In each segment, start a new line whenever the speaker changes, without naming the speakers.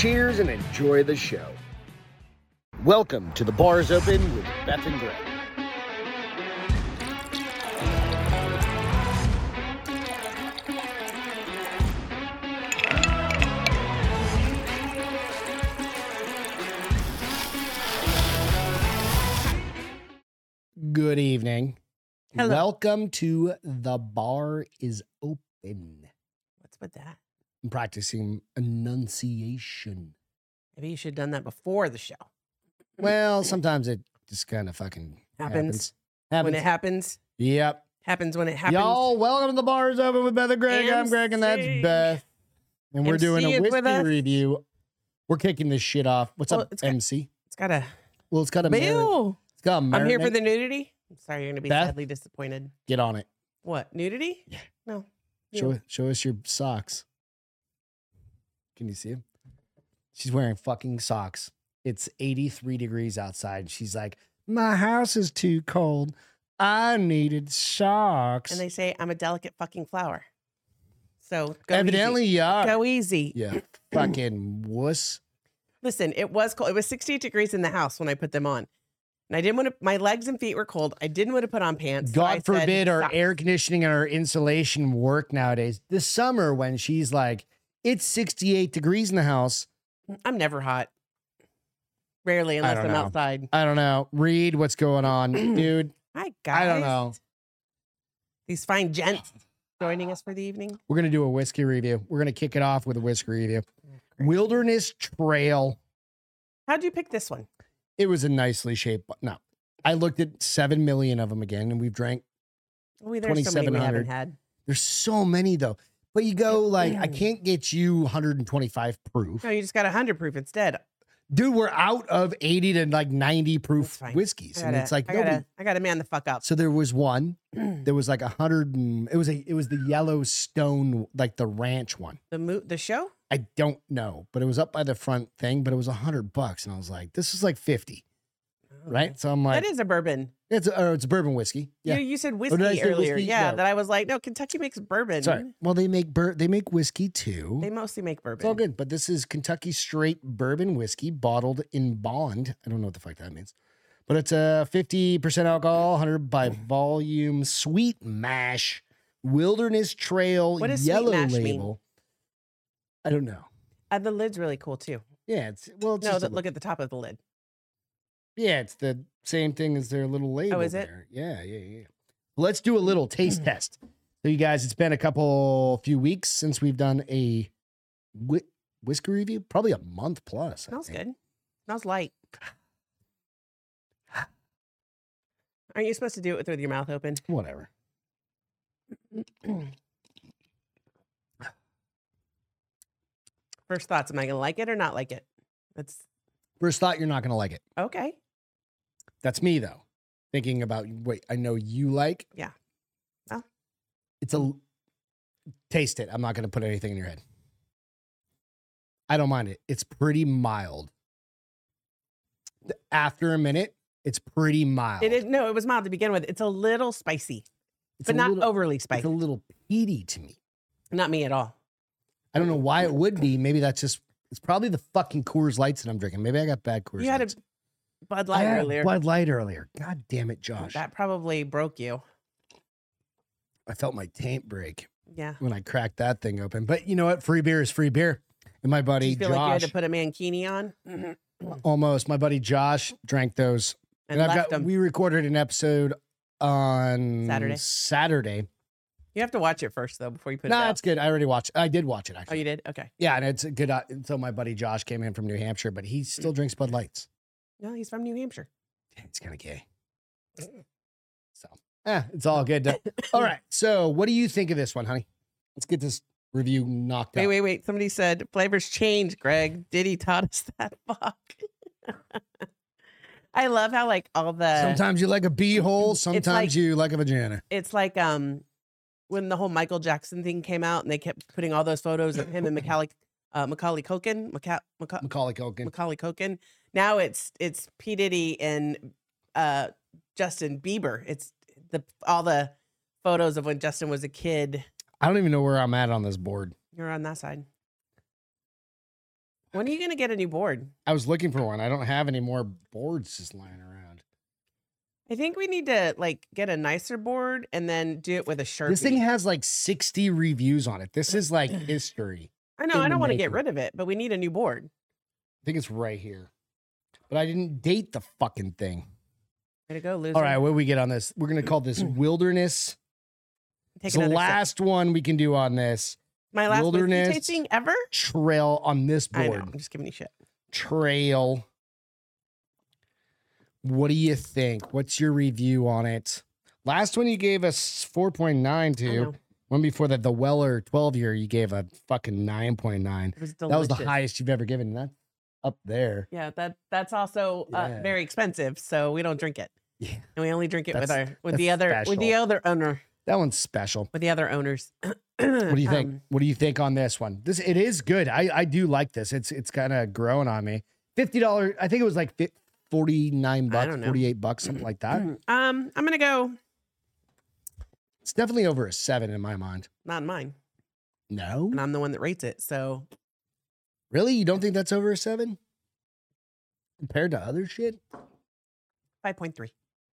Cheers and enjoy the show. Welcome to The Bar's Open with Beth and Greg. Good evening.
Hello.
Welcome to The Bar is Open.
What's with that?
I'm practicing enunciation.
Maybe you should have done that before the show.
Well, sometimes it just kind of fucking happens.
When it happens.
Yep.
Happens when it happens.
Y'all, welcome to The Bar is Open with Beth and Greg. I'm Greg and that's
MC.
Beth. And we're
MC
doing a
is with
whiskey
us.
review. We're kicking this shit off. What's
Well,
up,
it's got-
MC?
It's got a
Well, it's got a
bill.
It's got a
I'm here for
marinade.
the nudity. I'm sorry, you're going to be
Beth?
sadly disappointed.
Get on it.
What? Nudity?
Yeah.
No.
Show us your socks. Can you see them? She's wearing fucking socks. It's 83 degrees outside. She's like, my house is too cold. I needed socks.
And they say I'm a delicate fucking flower. So go
Evidently,
easy.
yeah.
Go easy.
Yeah. Fucking wuss.
Listen, it was cold. It was 68 degrees in the house when I put them on. And I didn't want to, my legs and feet were cold. I didn't want to put on pants. so I
God
said,
forbid our
"Socks."
air conditioning and our insulation work nowadays. This summer, when she's like, it's 68 degrees in the house.
I'm never hot. Rarely, unless
don't
I'm
know.
outside.
I don't know. Read what's going on, dude.
Hi, guys.
I don't know.
These fine gents joining us for the evening.
We're going to do a whiskey review. We're going to kick it off with a whiskey review. Wilderness Trail.
How'd you pick this one?
It was a nicely shaped. No, I looked at 7 million of them again, and we've drank.
Oh, there's so many we
2,700.
haven't had.
There's so many though. But you go like, I can't get you 125 proof.
No, you just got 100 proof instead.
Dude, we're out of 80 to like 90
That's
proof
fine.
whiskeys.
I
And
gotta,
it's like,
I
nobody.
gotta man the fuck up.
So there was one. There was like 100. It was the Yellowstone, like the ranch one.
The show?
I don't know, but it was up by the front thing, but it was $100. And I was like, this is like 50. Right. So I'm like,
That is a bourbon.
it's a bourbon whiskey. Yeah.
You said
did I
whiskey
say
earlier.
whiskey?
Yeah,
No.
that I was like, no, Kentucky makes bourbon.
Sorry. Well, they make whiskey too.
They mostly make bourbon.
It's all good, but this is Kentucky straight bourbon whiskey bottled in bond. I don't know what the fuck that means, but it's a 50% alcohol, 100 by volume, sweet mash, Wilderness Trail
What does
yellow
sweet mash mean?
label. I don't know.
The lid's really cool too.
Yeah, it's
No,
just a-
look at the top of the lid.
yeah, it's the same thing as their little label.
is it?
there. Yeah. Let's do a little taste test. So, you guys, it's been a few weeks since we've done a whiskey review. Probably a month plus. I
Smells
think.
good. Smells light. Aren't you supposed to do it with your mouth open?
Whatever.
First thoughts, am I gonna like it or not like it? That's
First thought, you're not going to like it.
okay.
That's me, though. Thinking about what I know you like.
Yeah. Well.
It's taste it. I'm not going to put anything in your head. I don't mind it. It's pretty mild. After a minute, it's pretty mild.
It is no, it was mild to begin with. It's a little spicy,
It's
but
a
not
little-
overly
It's
spicy.
a little peaty to me.
Not me at all.
I don't know why it would be. Maybe it's probably the fucking Coors Lights that I'm drinking. Maybe I got bad Coors
You had a
Lights.
Bud
I
Light
had a
earlier.
Bud Light earlier. God damn it, Josh.
That probably broke you.
I felt my taint break
Yeah.
when I cracked that thing open. But you know what? Free beer is free beer. And my
Do
buddy
you feel like you had
Josh,
to put a mankini on
almost, my buddy Josh drank those.
and left them?
We recorded an episode on
Saturday.
Saturday.
You have to watch it first though before you put it
Nah,
out.
it's good. I already watched. I did watch it
Oh,
actually.
you did? Okay.
Yeah, and it's good. So my buddy Josh came in from New Hampshire, but he still drinks Bud Lights.
No, he's from New Hampshire.
Yeah, it's kind of gay. So, it's all good. All right. So, what do you think of this one, honey? Let's get this review knocked out.
Wait. Somebody said flavors change, Greg. Diddy taught us that. Fuck. I love how like all the
Sometimes you like a beehole. Sometimes
like-
you like a vagina.
it's like when the whole Michael Jackson thing came out and they kept putting all those photos of him and Macaulay Culkin.
Macaulay Culkin.
Macaulay Culkin. Now it's P. Diddy and Justin Bieber. It's all the photos of when Justin was a kid.
I don't even know where I'm at on this board.
You're on that side. When are you gonna get a new board?
I was looking for one. I don't have any more boards just lying around.
I think we need to like get a nicer board and then do it with a Sharpie.
This thing has like 60 reviews on it. This is like history.
I know.
in
I
the
don't want to get
making.
rid of it, but we need a new board.
I think it's right here. But I didn't date the fucking thing.
Way to go, loser.
All right, what do we get on this? We're going to call this Wilderness.
Take
It's the
another sip.
last one we can do on this.
My last whiskey
Wilderness.
tasting ever.
Trail on this
I
board.
know. I'm just giving you shit.
Trail. What do you think? What's your review on it? Last one you gave us 4.9
I
to.
know.
One before that, the Weller 12 year, you gave a fucking 9.9.
It was delicious.
That was the highest you've ever given. And that's up there.
Yeah, that's also
Yeah.
very expensive, so we don't drink it,
Yeah.
and we only drink it with
That's-
our with
that's
the other owner
That one's special.
with the other owners.
What do you think? What do you think on this one? It is good. I do like this. It's kind of growing on me. $50. I think it was like 49
I
bucks,
don't know.
48 bucks, something like that.
I'm gonna go.
It's definitely over a 7 in my mind.
Not mine,
No,
and I'm the one that rates it. So
really, you don't think that's over a 7 compared to other shit?
5.3.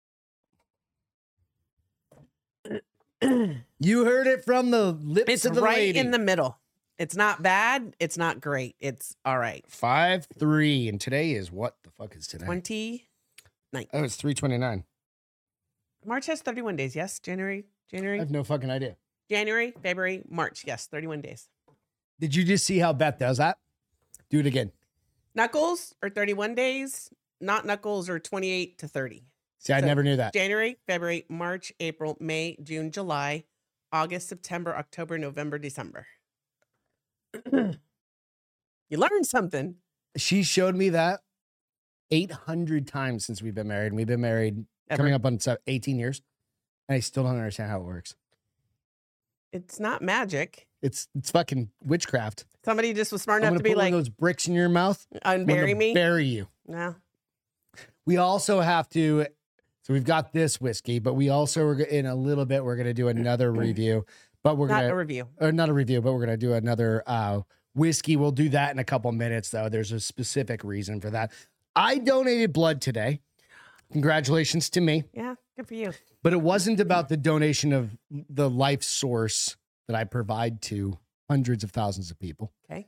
You heard it from the lips
It's
of the
right
lady.
in the middle. It's not bad. It's not great. It's all right.
5.3, and today is what the fuck is today?
20.
Oh, it's 3/29.
March has 31 days. Yes,
I have no fucking idea.
January, February, March. Yes, 31 days.
Did you just see how Beth does that? Do it again.
Knuckles are 31 days. Not knuckles are 28 to 30.
See, I
So,
never knew that.
January, February, March, April, May, June, July, August, September, October, November, December. You learned something.
She showed me that 800 times since we've been married. And we've been married
Ever.
coming up on 18 years. And I still don't understand how it works.
It's not magic.
It's fucking witchcraft.
Somebody just was smart
I'm
enough
gonna
to be
put one
like,
of those bricks in your mouth. I'm gonna
unbury me.
Bury you.
No.
We also have to. So we've got this whiskey, but we also are in a little bit. We're gonna do another review, but we're
Not
gonna
a review.
or not a review, but we're gonna do another whiskey. We'll do that in a couple minutes, though. There's a specific reason for that. I donated blood today. Congratulations to me.
Yeah, good for you.
But it wasn't about the donation of the life source that I provide to hundreds of thousands of people.
Okay.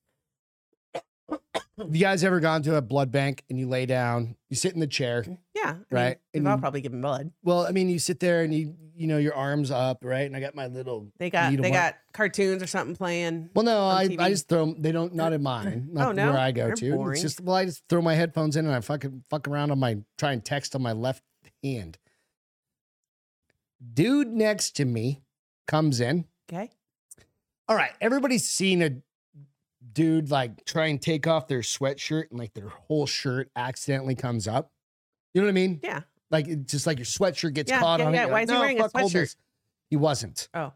Have you guys ever gone to a blood bank and you lay down, you sit in the chair?
Yeah. I mean,
Right,
We've
and
all
you-
probably given blood.
Well, I mean, you sit there and you know, your arms up, right? And I got my little
They got
needle mark.
cartoons or something playing.
Well, no,
on
I
TV.
just throw them. They don't, not in mine. Not
Oh, no?
where I go
They're
to.
boring.
It's just, well, I just throw my headphones in and I fuck around on my, try and text on my left hand. Dude next to me comes in.
Okay.
All right, everybody's seen a dude like try and take off their sweatshirt and like their whole shirt accidentally comes up. You know what I mean?
Yeah.
Like it's just like your sweatshirt gets
Yeah,
caught
yeah,
on
yeah.
it. You're
Why
like,
is he
"No,
wearing a
fuck, hold
sweatshirt?"
this." He wasn't.
Oh.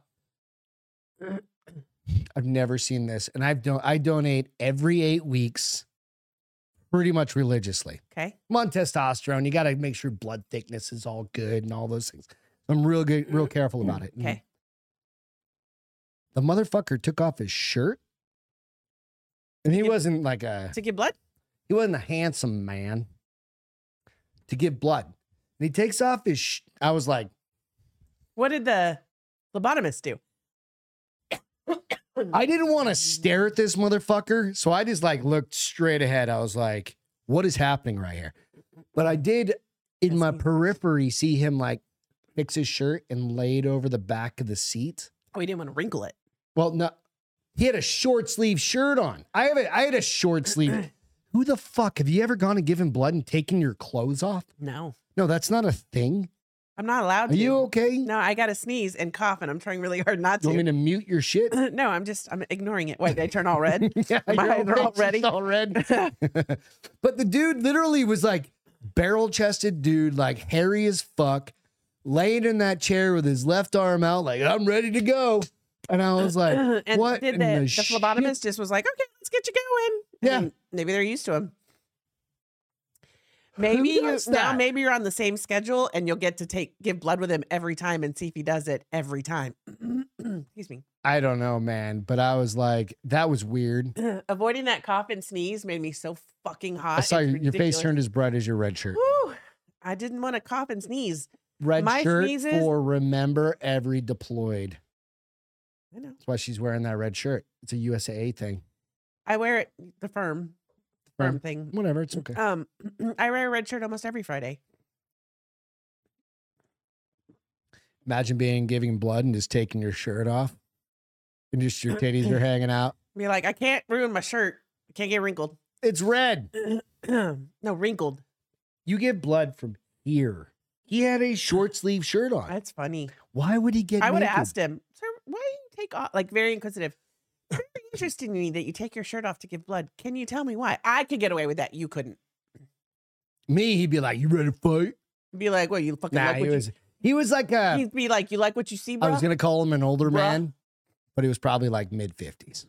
I've never seen this, and I donate every 8 weeks, pretty much religiously.
Okay.
I'm on testosterone. You got to make sure blood thickness is all good and all those things. I'm real careful about it.
Okay.
The motherfucker took off his shirt, and he wasn't like
To give blood?
he wasn't a handsome man to give blood. And he takes off his. I was like,
What did the lobotomist do?
I didn't want to stare at this motherfucker, so I just like looked straight ahead. I was like, what is happening right here? But I did in my periphery see him like fix his shirt and lay it over the back of the seat.
Oh, he didn't want to wrinkle it.
Well, no, he had a short sleeve shirt on. I had a short sleeve. Who the fuck have you ever gone and given blood and taken your clothes off?
No.
No, that's not a thing.
I'm not allowed
Are
to.
you okay?
No, I got to sneeze and cough, and I'm trying really hard not
You want me
to.
to mute your shit?
No, I'm ignoring it. Wait, they turn all red?
Yeah,
My
you're
eyes are all ready.
all red. But the dude literally was like barrel chested dude, like hairy as fuck, laying in that chair with his left arm out, like I'm ready to go. And I was like,
And
what?
did
in
the
shit?
phlebotomist just was like, okay, let's get you going. And
Yeah.
then maybe they're used to him. Maybe
does
now
that?
maybe you're on the same schedule and you'll get to give blood with him every time and see if he does it every time. Excuse me.
I don't know, man. But I was like, that was weird.
Avoiding that cough and sneeze made me so fucking hot.
I saw
It's
your face
ridiculous.
turned as bright as your red shirt.
Woo! I didn't want to cough and sneeze.
Red
My
shirt
sneezes-
for remember every deployed.
I know.
That's why she's wearing that red shirt. It's a USAA thing.
I wear it the firm thing.
Whatever, it's okay.
I wear a red shirt almost every Friday.
Imagine giving blood and just taking your shirt off. And just your titties are hanging out.
Be like, I can't ruin my shirt. I can't get wrinkled.
It's red.
No, wrinkled.
You get blood from here. He had a short sleeve shirt on.
That's funny.
Why would he get
I would
naked?
have asked him, sir, why do you take off? Like, very inquisitive. It's very interesting to me that you take your shirt off to give blood. Can you tell me why? I could get away with that. You couldn't.
Me, he'd be like, you ready to fight?
Be like, well, you fucking
Nah,
like what
he was like a,
He'd be like, you like what you see, bro?
I was going to call him an older
Bruh.
man, but he was probably like mid-50s.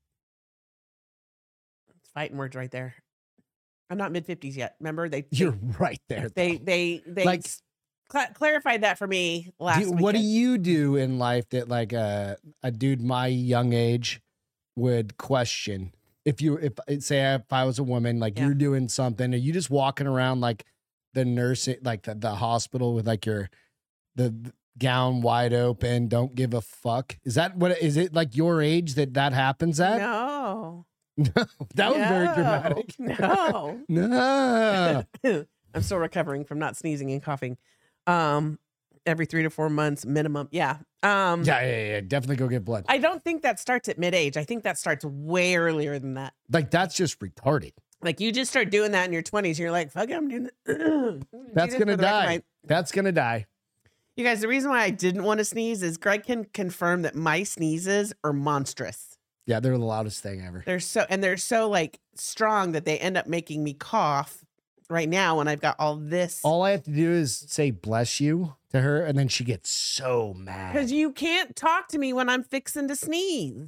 It's fighting words right there. I'm not mid-50s yet. Remember?
You're right there.
They
Like-
clarified that for me last week.
What do you do in life that like a dude my young age would question? If I was a woman, like
Yeah.
you're doing something, are you just walking around like the nurse, like the hospital with like the gown wide open, don't give a fuck? Is that what, is it like your age that happens at?
No.
That was very
No.
dramatic.
No.
No.
I'm still recovering from not sneezing and coughing. Every 3 to 4 months minimum. Yeah.
Yeah. Definitely go get blood.
I don't think that starts at mid-age. I think that starts way earlier than that.
Like that's just retarded.
Like you just start doing that in your 20s. You're like, fuck it, I'm doing that.
That's gonna die. That's gonna die.
You guys, the reason why I didn't want to sneeze is Greg can confirm that my sneezes are monstrous.
Yeah, they're the loudest thing ever.
They're so like strong that they end up making me cough right now when I've got all this.
All I have to do is say bless you to her, and then she gets so mad.
Because you can't talk to me when I'm fixing to sneeze.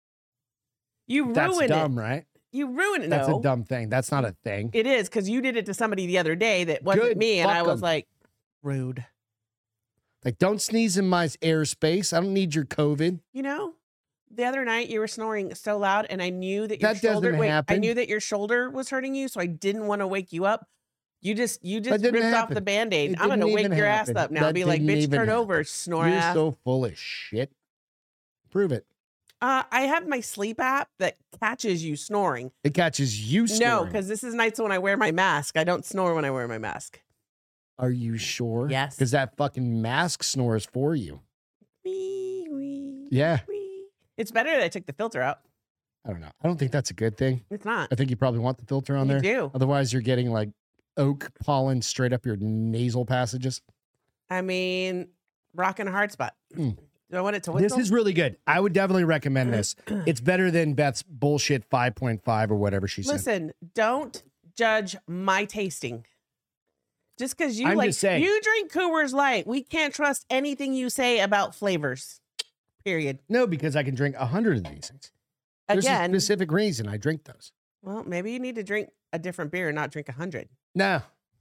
You
That's
ruin
dumb,
it.
right?
You ruin it.
That's
No,
a dumb thing. That's not a thing.
it is because you did it to somebody the other day that wasn't
Good,
me, and
fuck
I was
'em.
like, rude.
Like, don't sneeze in my airspace. I don't need your COVID.
You know, the other night you were snoring so loud, and I knew that your
That doesn't
shoulder. Wait, I
happen.
knew that your shoulder was hurting you, so I didn't want to wake you up. You just
didn't
ripped off
happen.
the Band-Aid.
It
I'm gonna
didn't
wake
even
your ass
happen.
up now.
That
Be like,
didn't
bitch,
even
turn
happen.
over, snore
You're
ass.
so full of shit. Prove it.
I have my sleep app that catches you snoring.
It catches you snoring.
No, because this is nights when I wear my mask. I don't snore when I wear my mask.
Are you sure?
Yes.
Because that fucking mask snores for you.
Wee, wee,
Yeah.
wee. It's better that I took the filter out.
I don't know. I don't think that's a good thing.
It's not.
I think you probably want the filter on
You
there.
do.
Otherwise, you're getting like oak pollen straight up your nasal passages.
I mean, rocking a hard spot.
Mm.
Do I want it to
This
whistle?
is really good. I would definitely recommend this. It's better than Beth's bullshit 5.5 or whatever she said.
Listen, don't judge my tasting. Just because you
I'm
like
just saying.
you drink Coors Light, we can't trust anything you say about flavors. Period.
No, because I can drink 100 of these things. There's a
Again,
specific reason I drink those.
well, maybe you need to drink a different beer and not drink 100.
No,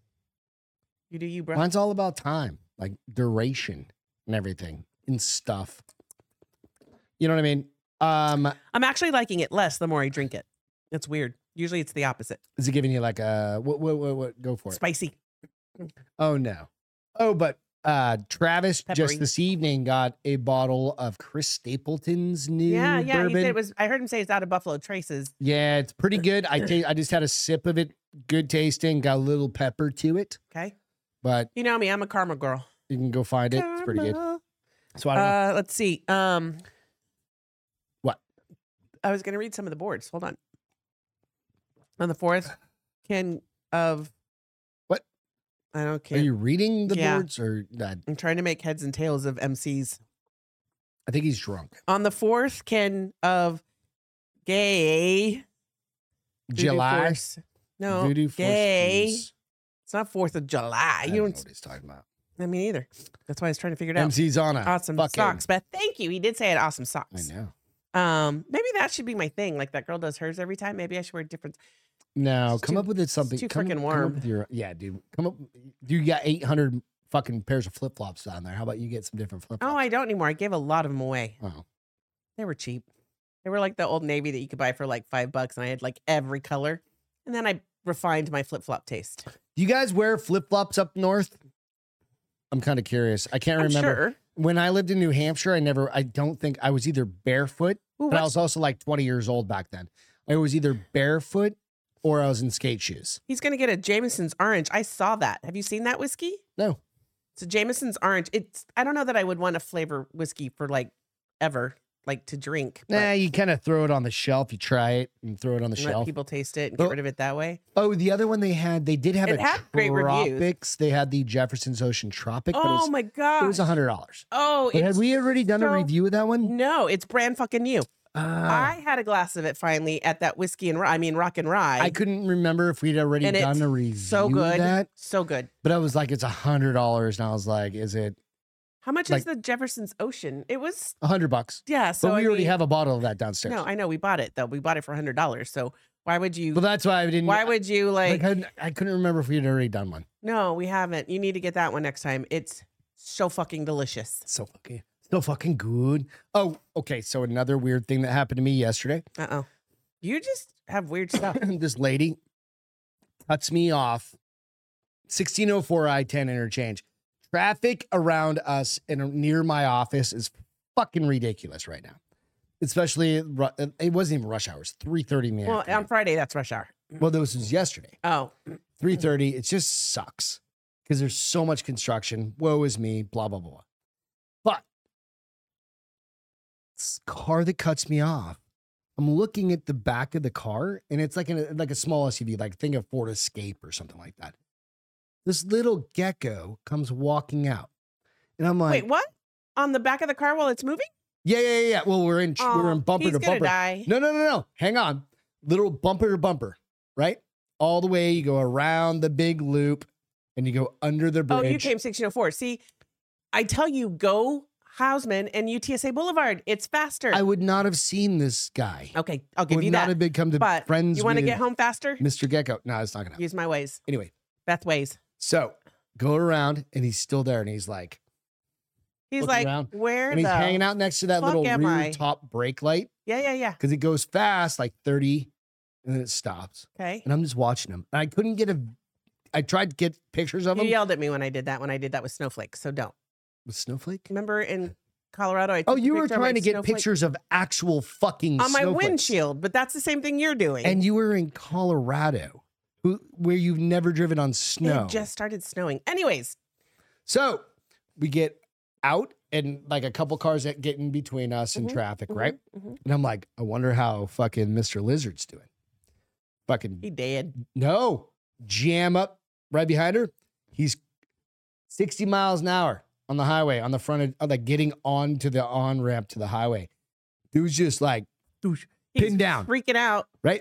You do you, bro.
mine's all about time, like duration and everything and stuff. You know what I mean?
I'm actually liking it less the more I drink it. It's weird. Usually it's the opposite.
Is it giving you like a what? Go for it.
Spicy.
Oh no. Oh, but Travis
Peppery.
just this evening got a bottle of Chris Stapleton's new
Yeah. He
bourbon.
said it was. I heard him say it's out of Buffalo Traces.
Yeah, it's pretty good. I just had a sip of it. Good tasting. Got a little pepper to it,
Okay.
but
You know me. I'm a karma girl.
you can go find it. It's pretty good.
Karma.
So I don't know.
Let's see.
What?
I was gonna read some of the boards. Hold on. On the 4th, can of
What?
I don't
Are
care.
you reading the
Yeah.
boards or
I'm trying to make heads and tails of MCs.
I think he's drunk.
On the 4th, can of gay Voodoo
July.
Force. No,
Voodoo Force
gay.
Blues.
It's not 4th of July.
I
You
don't know
don't.
what he's talking about.
I mean, either. That's why I was trying to figure it out.
MC's on a
Awesome
fucking-
socks, Beth. Thank you. He did say it. Awesome
I
socks.
know.
Maybe that should be my thing. Like that girl does hers every time. Maybe I should wear different.
No,
It's
come
too-
up with it something.
too
Come
frickin'
up
warm.
with your dude. Come up. You got 800 fucking pairs of flip flops down there. How about you get some different flip flops?
Oh, I don't anymore. I gave a lot of them away.
Oh.
They were cheap. They were like the Old Navy that you could buy for like $5, and I had like every color. And then I refined my flip flop taste.
Do you guys wear flip flops up north? I'm kind of curious. I can't
I'm
remember.
sure.
When I lived in New Hampshire, I don't think I was either barefoot,
Ooh,
but I was also like 20 years old back then. I was either barefoot or I was in skate shoes.
He's gonna get a Jameson's Orange. I saw that. Have you seen that whiskey?
No.
It's a Jameson's Orange. I don't know that I would want to flavor whiskey for like ever, like to drink. but
Nah, you kind of throw it on the shelf. You try it and throw it on the
let
shelf.
people taste it and
Oh.
get rid of it that way.
Oh, the other one they did have
It
a
had great reviews.
Tropics. They had the Jefferson's Ocean Tropic, but
Oh my
it
god!
was $100.
Oh,
But had
it's
we already done a
so-
review of that one?
no, it's brand fucking new. I had a glass of it finally at that whiskey and Rock and Rye.
I couldn't remember if we'd already
And
done
it's
a review
so
of
good,
that,
so good.
but I was like, it's $100, and I was like, is it
How much
Like-
is the Jefferson's Ocean? It was
$100?
yeah. So
But we
I
already
mean-
have a bottle of that downstairs.
No, I know we bought it though. We bought it for $100. So why would you?
Well, that's why I didn't.
Why would you like?
I couldn't remember if we had already done one.
No, we haven't. You need to get that one next time. It's so fucking delicious.
So fucking good. Oh, okay. So another weird thing that happened to me yesterday.
Oh, you just have weird stuff.
This lady cuts me off 1604 I-10 interchange. Traffic around us and near my office is fucking ridiculous right now. Especially, it wasn't even rush hours, 3:30 in the
Well,
afternoon.
on Friday that's rush hour.
Well, this was yesterday.
Oh,
3:30. It just sucks because there's so much construction. Woe is me, blah, blah, blah. But this car that cuts me off, I'm looking at the back of the car and it's like a small SUV, like think of Ford Escape or something like that. This little gecko comes walking out. And I'm like,
wait, what? On the back of the car while it's moving?
yeah. Well, we're in bumper
he's
to
gonna
bumper.
die.
No. Hang on. Little bumper to bumper, right? All the way, you go around the big loop and you go under the bridge.
Oh, you came 1604. See, I tell you, go Hausman and UTSA Boulevard. It's faster.
I would not have seen this guy.
Okay, I'll give
Would
you
not
that.
have become the
But
friends
you want to
with
get home faster?
Mr. Gecko. No, it's not gonna happen.
Use my ways.
Anyway,
Beth ways.
so go around and he's still there and he's like,
He's
Looking
like,
around,
where
and he's
the
hanging out next to that
fuck
little
am
rear
I?
top brake light
Yeah.
because it goes fast, like 30, and then it stops.
Okay.
And I'm just watching him. And I couldn't I tried to get pictures of
You
him
yelled at me when I did that. When I did that with Snowflake, so don't.
with Snowflake.
Remember in Colorado? I took
Oh,
a
you were
picture of my
trying to get
snowflake
pictures of actual fucking
on my
snowflakes.
windshield, but that's the same thing you're doing.
And you were in Colorado, where you've never driven on snow.
It just started snowing. Anyways,
So we get out and like a couple cars that get in between us and
Mhm,
traffic,
mhm,
right?
mhm.
And I'm like, I wonder how fucking Mr. Lizard's doing. Fucking
He did.
no, jam up right behind her. He's 60 miles an hour on the highway on the front of like getting onto the on ramp to the highway. Dude's just like
He's
pinned down,
freaking out.
right?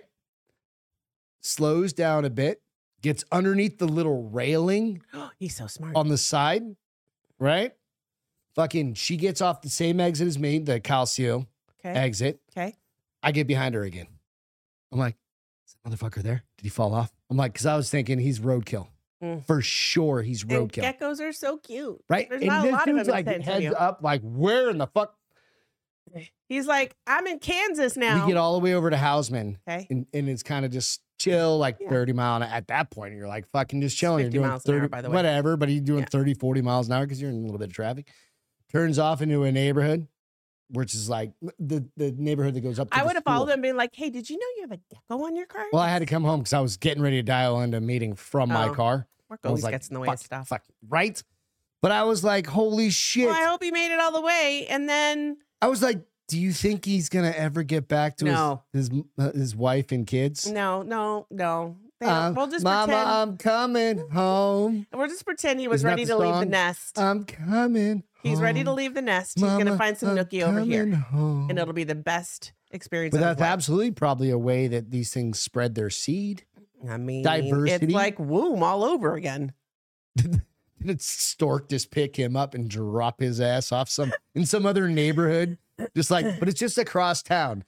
Slows down a bit, gets underneath the little railing
He's so smart.
on the side, right? Fucking, she gets off the same exit as me, the Calcio
Okay.
exit.
Okay.
I get behind her again. I'm like, is that motherfucker there? Did he fall off? I'm like, because I was thinking he's roadkill.
Mm.
For sure, he's
And
roadkill.
geckos are so cute.
Right?
There's
and
not a
this
lot of
dude's
them in
like
San
heads
Antonio.
up, like, where in the fuck?
He's like, I'm in Kansas now.
We get all the way over to Hausman,
Okay.
and it's kind of just chill, like
Yeah.
30 mile an hour. At that point, you're like fucking just chilling. You're
50
doing
miles an
30,
hour, by the way.
whatever, but he's doing
Yeah.
30, 40 miles an hour because you're in a little bit of traffic. Turns off into a neighborhood, which is like the neighborhood that goes up to
I
the
would have followed
school.
him and been like, hey, did you know you have a gecko on your car?
Well, I had to come home because I was getting ready to dial into a meeting from my
Oh.
car.
Work
I was
always
like,
gets in the way
fuck,
of stuff.
fuck, right? But I was like, holy shit.
Well, I hope he made it all the way. And then,
I was like, do you think he's gonna ever get back to
No.
his wife and kids?
no. They don't- we'll just
Mama,
pretend.
I'm coming home.
We'll just pretend he was
Isn't that
ready
the
to leave the
song?
nest.
I'm coming.
He's ready to
home.
leave the nest. He's going to
Mama,
find some
I'm
nookie over here.
coming home.
And it'll be the best experience
But
of
that's
his life.
absolutely probably a way that these things spread their seed.
I mean,
diversity.
it's like womb all over again.
Did Stork just pick him up and drop his ass off in some other neighborhood? Just like, but it's just across town.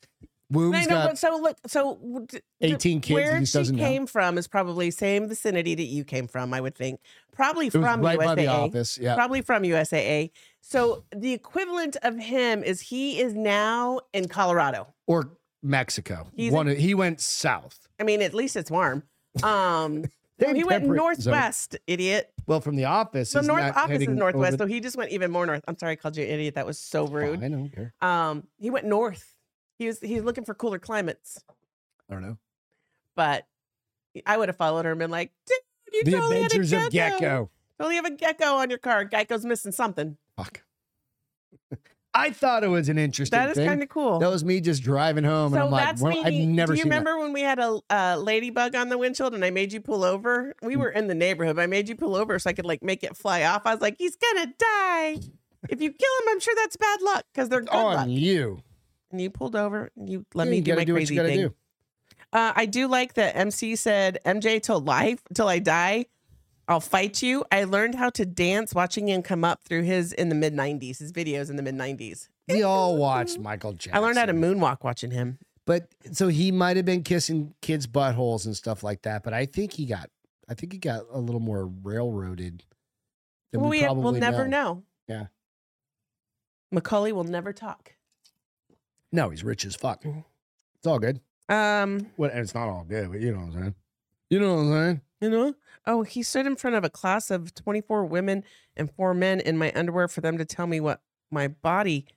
Womb's
I know,
got
but so look, so
18 kids.
where
He just
she
doesn't know.
came from is probably same vicinity that you came from, I would think. Probably
It was
from
right by the
USAA.
office. Yeah.
Probably from USAA. So the equivalent of him is he is now in Colorado.
Or Mexico.
He's
He went south.
I mean, at least it's warm.
Same
He went
temperate zone.
northwest, idiot.
Well, from the office.
The
he's
north
not
office is
heading
northwest,
over-
so he just went even more north. I'm sorry, I called you an idiot. That was so
Oh,
rude.
I don't care.
He went north. He's looking for cooler climates.
I don't know.
But I would have followed her and been like, dude, you
The
totally had a
Adventures of Gecko.
Totally have a gecko on your car. Geico's missing something.
Fuck. I thought it was an interesting
That is
thing.
kind of cool.
That was me just driving home, and
So
I'm like,
that's
well, I've
me.
never
Do you
seen
remember when we had a ladybug on the windshield and I made you pull over? We were in the neighborhood. But I made you pull over so I could like make it fly off. I was like, he's gonna die. If you kill him, I'm sure that's bad luck because they're good
that.
luck.
On you.
And you pulled over and you let
Yeah,
me
you
do
gotta
my
do what you
crazy
gotta
thing.
do.
I do like that MC said, MJ till I die, I'll fight you. I learned how to dance watching him come up through his mid-90s, his videos in the mid-90s.
We all watched Michael Jackson.
I learned how to moonwalk watching him.
But so he might have been kissing kids' buttholes and stuff like that. But I think he got a little more railroaded than
Well,
we
we'll
probably
never know.
Yeah.
Macaulay will never talk.
No, he's rich as fuck. It's all good.
Um,
Well, and it's not all good, but you know what I'm saying. You know what I'm saying?
you know? Oh, he stood in front of a class of 24 women and 4 men in my underwear for them to tell me what my body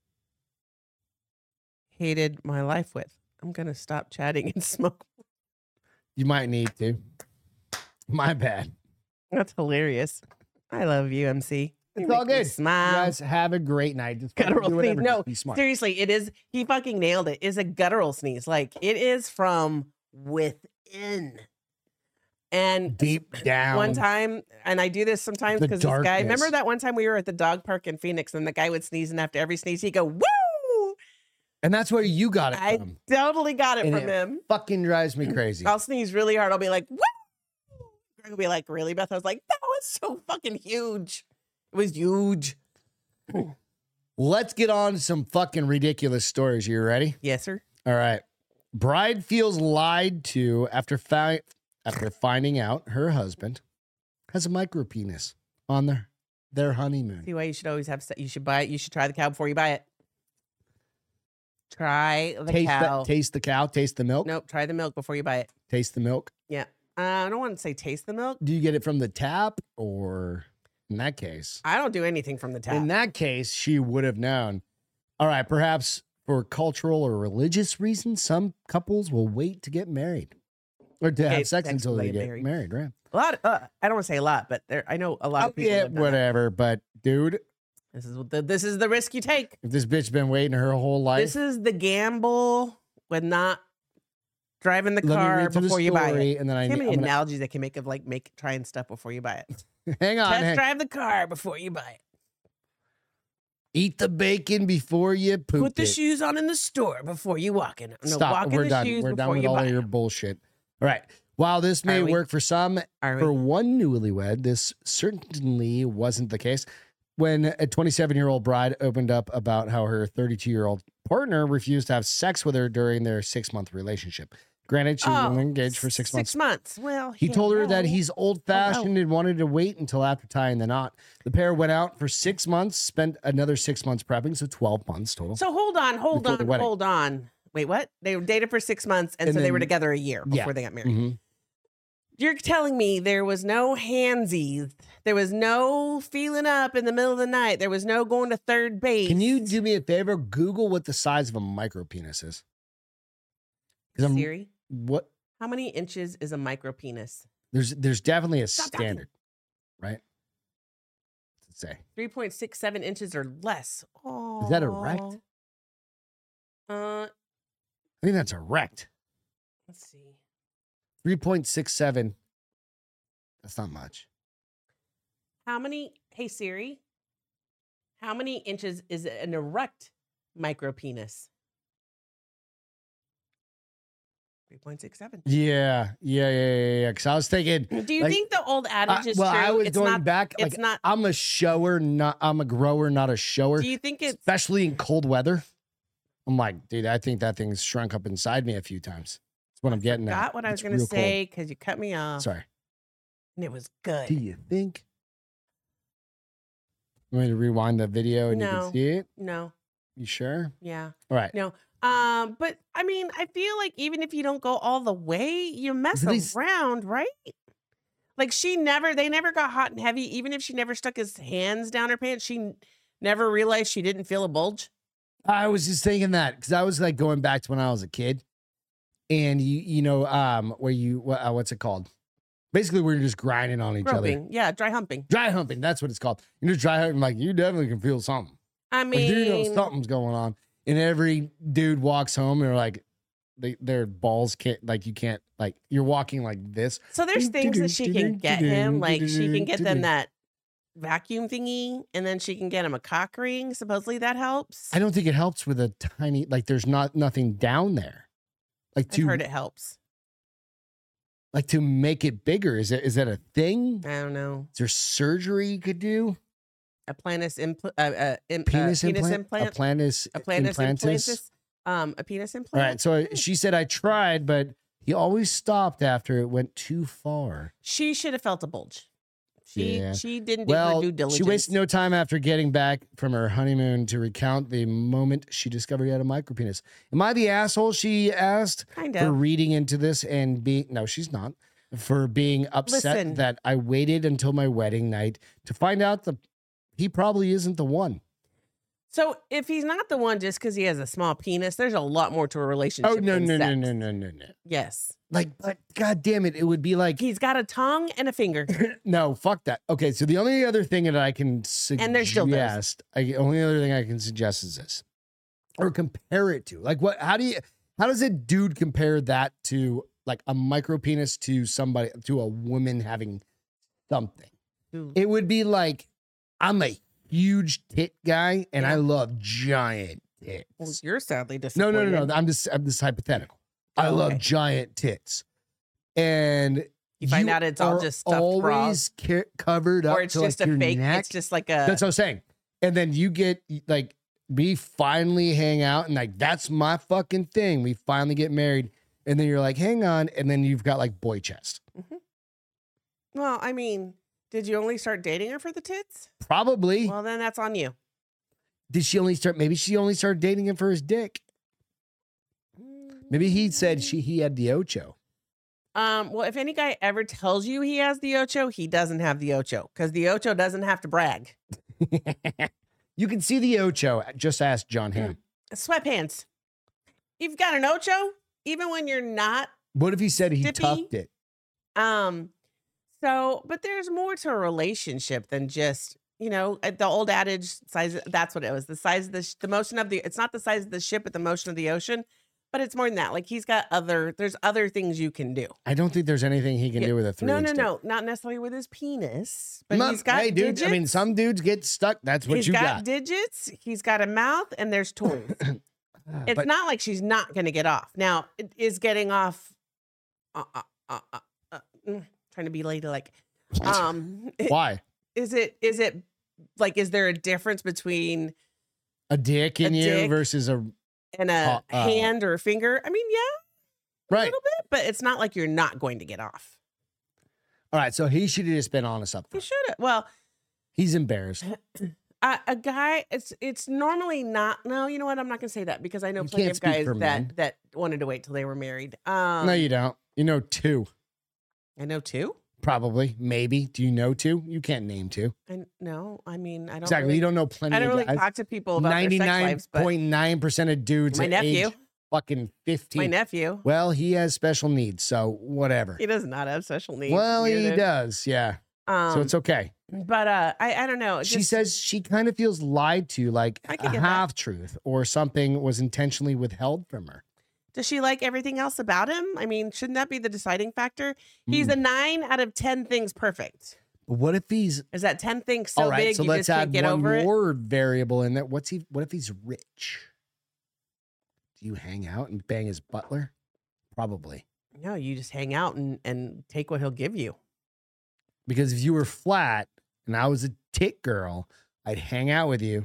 hated my life with. I'm gonna stop chatting and smoke.
You might need to. My bad.
That's hilarious. I love you, MC. You
It's all
make me
good. You
Smile.
guys have a great night. Just fucking
Guttural
do
sneeze.
whatever.
No,
Just be smart.
seriously, it is. He fucking nailed it. It's a guttural sneeze. Like it is from within. And
Deep down.
one time, and I do this sometimes
The
because this guy.
darkness.
Remember that one time we were at the dog park in Phoenix, and the guy would sneeze, and after every sneeze, he'd go woo.
And that's where you got it
I
from.
totally got it
And
from him.
Fucking drives me crazy.
I'll sneeze really hard. I'll be like woo. Greg will be like, really, Beth? I was like, that was so fucking huge. It was huge.
Let's get on to some fucking ridiculous stories. You ready?
Yes, sir.
All right. Bride feels lied to after finding out her husband has a micro penis on their honeymoon.
See why you should always have. You should buy it. You should try the cow before you buy it. Try the cow.
Taste the cow. Taste the milk.
Nope. Try the milk before you buy it.
Taste the milk.
Yeah. I don't want to say taste the milk.
Do you get it from the tap, or in that case?
I don't do anything from the tap.
In that case, she would have known. All right, perhaps for cultural or religious reasons, some couples will wait to get married or to have sex until they get married, right?
A lot. I don't want to say a lot, but I know a lot of people.
Yeah,
have done that.
whatever. But dude,
This is the risk you take.
if this bitch been waiting her whole life,
This is the gamble with not driving the
let me
car
read through the
before you buy
story,
it.
and then
How many
I'm gonna,
analogies I can make of like trying stuff before you buy it?
hang on.
Test drive the car before you buy it.
Eat the bacon before you poop
Put the
it.
shoes on in the store before you walk in. No,
Stop.
walk in
We're
the
done.
shoes
We're done
before
with
you
all
buy
of your
them.
bullshit. All right. While this may
Are we?
work for some,
Are
for
we?
one newlywed, this certainly wasn't the case. When a 27-year-old bride opened up about how her 32-year-old partner refused to have sex with her during their 6-month relationship. Granted, she was only engaged for 6 months.
6 months. Well,
He told her that
no.
he's old-fashioned and wanted to wait until after tying the knot. The pair went out for 6 months, spent another 6 months prepping, so 12 months total.
So hold
Before the wedding.
on. Wait, what? They were dated for 6 months, and so they were
then-
together a year before
yeah.
they got married.
Mhm.
You're telling me there was no handsies, there was no feeling up in the middle of the night, there was no going to third base.
Can you do me a favor? Google what the size of a micro penis is. 'Cause I'm-
Siri?
What?
How many inches is a micro penis?
There's definitely a
Stop talking.
standard, right? What's it say?
3.67 inches or less. Oh,
Is that erect? I think that's erect.
Let's see.
3.67. That's not much.
How many? Hey Siri, how many inches is an erect micro penis? 3.67.
Yeah. Because I was thinking.
Do you
like,
think the old adage is
well,
true?
I was
it's
going
not,
back.
It's
Like,
not.
I'm a shower, I'm a grower, not a shower.
Do you think it's?
Especially in cold weather. I'm like, dude, I think that thing's shrunk up inside me a few times. That's what I'm getting at.
Got what I was
It's
going to
real cold.
say because you cut me off.
Sorry.
And it was
Do
good.
you think? You want me to rewind the video and you
No.
can see it?
No.
You sure?
Yeah.
All right.
No. But I mean, I feel like even if you don't go all the way, you mess
At least-
around, right? Like they never got hot and heavy. Even if she never stuck his hands down her pants, she never realized she didn't feel a bulge.
I was just thinking that because I was like going back to when I was a kid, and you know, where you what's it called? Basically, we're just grinding on each other.
Groping. Yeah, dry humping.
Dry humping, that's what it's called. You're just dry humping, like you definitely can feel something.
I
Like, you know
mean,
something's going on. And every dude walks home and they're like, their balls can't, like you can't, like you're walking like this.
so there's things that she can get him. Like she can get them that vacuum thingy, and then she can get him a cock ring. Supposedly that helps.
I don't think it helps with a tiny, like there's nothing down there. Like
I've heard it helps.
like to make it bigger. Is that a thing?
I don't know.
Is there surgery you could do?
A penis implant.
Penis implant?
implant.
A planus
A penis
implantus?
implantus. A penis
All
implant.
right. So she said, I tried, but he always stopped after it went too far.
She should have felt a bulge.
Yeah.
She didn't do her
Well,
due diligence.
she wasted no time after getting back from her honeymoon to recount the moment she discovered he had a micropenis. Am I the asshole, she asked,
Kind
for
of.
reading into this and being, no, she's not, for being upset
Listen.
that I waited until my wedding night to find out he probably isn't the one.
So if he's not the one just because he has a small penis, there's a lot more to a relationship.
Oh, no,
than
no, no,
sex.
no, no, no, no.
Yes.
Like, but God damn it, it would be like,
He's got a tongue and a finger.
no, fuck that. Okay, so the only other thing that I can suggest,
And there's dildos.
only other thing I can suggest is this, or compare it to, like, how does a dude compare that to like a micro penis to a woman having something?
Ooh.
It would be like, I'm a huge tit guy and I
Yeah.
love giant tits.
Well, you're sadly
No,
disappointed.
no. I'm just hypothetical. I
Oh,
love
okay.
giant tits, and
You find out it's all
are
just stuffed bras.
always covered up,
Or it's
to,
just
like,
a
your
fake.
neck.
It's just like a.
That's what I'm saying. And then you get like, we finally hang out, and like that's my fucking thing. We finally get married, and then you're like, hang on, and then you've got like boy chest.
Well, I mean, did you only start dating her for the tits?
Probably.
Well, then that's on you.
Did she only start? Maybe she only started dating him for his dick. Maybe he said he had the ocho.
Well, if any guy ever tells you he has the ocho, he doesn't have the ocho because the ocho doesn't have to brag.
You can see the ocho. Just ask John Hamm.
Sweatpants. You've got an ocho, even when you're not.
What if he said he
Dippy.
tucked it?
So, but there's more to a relationship than just, the old adage size. That's what it was. The size of the motion of it's not the size of the ship, but the motion of the ocean. But it's more than that. Like there's other things you can do.
I don't think there's anything he can do with a 3-inch.
No, not necessarily with his penis, but he's got
hey, dude.
digits.
I mean, some dudes get stuck. That's what
He's
you
got
got.
digits. He's got a mouth, and there's toys. It's
But
not like she's not going to get off. Now, it is getting off. Trying to be ladylike.
why?
Is it like? Is there a difference between
A dick in
A
you
dick.
versus a
a hand or a finger? I mean, yeah, a
right.
little bit, but it's not like you're not going to get off.
All right. So he should have just been honest up
You
front.
should have. Well,
He's embarrassed.
a guy, it's normally not. No, you know what? I'm not going to say that because I know
You
plenty
can't
of
speak
guys
for men.
that wanted to wait till they were married.
No, you don't. You know two,
I know two.
probably, maybe. Do you know two? You can't name two.
No, I mean, I don't.
Exactly.
Really,
you don't know plenty
I don't
of
really
guys.
talk to people about their sex lives, but
99.9% of dudes
my
at
nephew,
age fucking 15.
my nephew,
Well, he has special needs, so whatever.
he does not have special needs.
Well, he
weirdo.
does, yeah. So it's okay.
But I don't know.
She
just-
says she kind of feels lied to, like
I
a
can get that.
half truth or something was intentionally withheld from her.
Does she like everything else about him? I mean, shouldn't that be the deciding factor? He's a 9 out of 10 things perfect.
But what if he's
Is that 10 things so
all right?
big
So
you
let's
just can't
add
get
one
over it?
more variable in that. What if he's rich? Do you hang out and bang his butler? Probably.
No, you just hang out and take what he'll give you.
Because if you were flat and I was a tit girl, I'd hang out with you,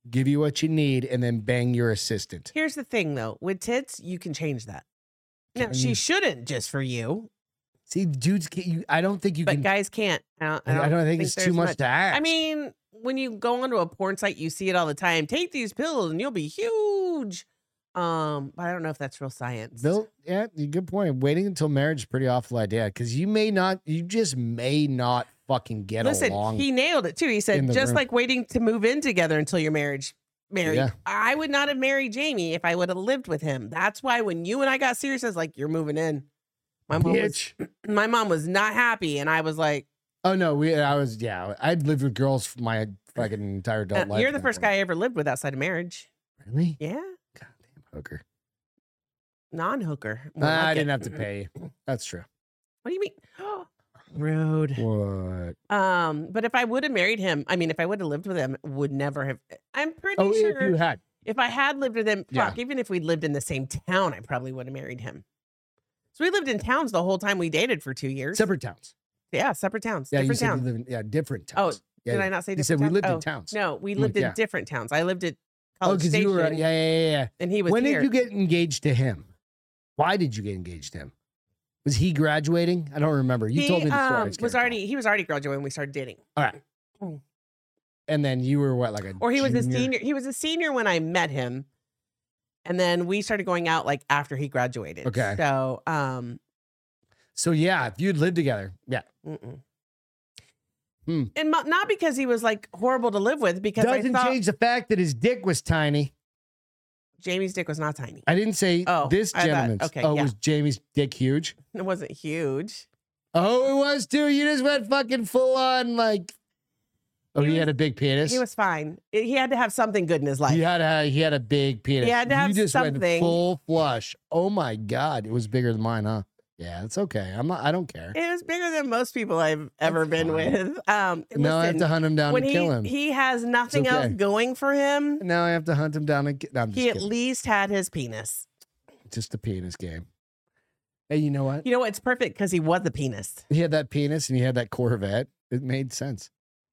give you what you need, and then bang your assistant.
Here's the thing, though. With tits, you can change that. Now, she shouldn't just for you.
See, dudes, I don't think you
but
can.
But guys can't.
I don't think it's too much to ask.
I mean, when you go onto a porn site, you see it all the time. Take these pills and you'll be huge. But I don't know if that's real science.
Yeah, good point. Waiting until marriage is a pretty awful idea because you just may not fucking get along.
Listen, he nailed it too. He said, just like waiting to move in together until you're married. Yeah. I would not have married Jamie if I would have lived with him. That's why when you and I got serious, I was like, you're moving in. My mom was not happy, and I was like,
"Oh no, I'd lived with girls for my fucking entire adult life."
You're the first guy I ever lived with outside of marriage.
Really?
Yeah.
Goddamn hooker.
Non-hooker.
I didn't have to pay. That's true.
What do you mean? Rude.
What?
But if I would have married him, if I would have lived with him, would never have. I'm pretty sure.
If you had.
If I had lived with him, even if we lived in the same town, I probably would have married him. So we lived in towns the whole time we dated for 2 years.
Separate towns.
Yeah, separate towns.
Yeah,
different towns.
Different towns.
Oh, did I not say different
towns? You said we lived in towns.
No, we lived in different towns. I lived at College
because
Station.
you were, yeah.
And he was
When
here.
did you get engaged to him? Why did you get engaged to him? Was he graduating? I don't remember. You told me the story.
He was already graduating when we started dating.
All right. And then you were what, like a
Or he
junior?
was a senior. He was a senior when I met him. And then we started going out like after he graduated.
Okay.
So
yeah, if you'd lived together, yeah.
And not because he was like horrible to live with, because
doesn't change the fact that his dick was tiny.
Jamie's dick was not tiny.
I didn't say this gentleman's. Was Jamie's dick huge?
It wasn't huge.
Oh, it was too. You just went fucking full on like. Oh, he had a big penis.
He was fine. He had to have something good in his life.
He had a big penis.
He had to have something.
Went full flush. Oh my God, it was bigger than mine, huh? Yeah, it's okay. I don't care.
It was bigger than most people I've ever been with.
Now I have to hunt him down and kill him.
He has nothing else going for him.
Now I have to hunt him down and kill him.
He at least had his penis.
Just a penis game. Hey, you know what?
You know what? It's perfect because he was a penis.
He had that penis and he had that Corvette. It made sense.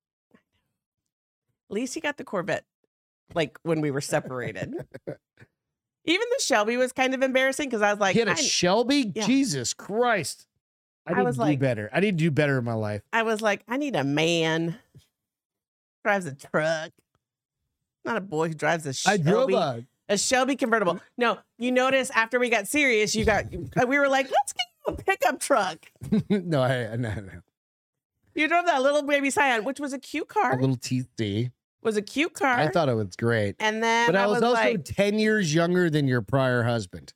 At least he got the Corvette, like when we were separated. Even the Shelby was kind of embarrassing because I was like,
he had a Shelby?
Yeah.
Jesus Christ. I need to do better. I need to do better in my life.
I was like, I need a man. Drives a truck. Not a boy who drives a Shelby.
I drove
a Shelby convertible. No, you notice after we got serious, we were like, let's get you a pickup truck.
No.
You drove that little baby Scion, which was a cute car.
A little TC.
Was a cute car.
I thought it was great.
And then
but I was also
like,
10 years younger than your prior husband.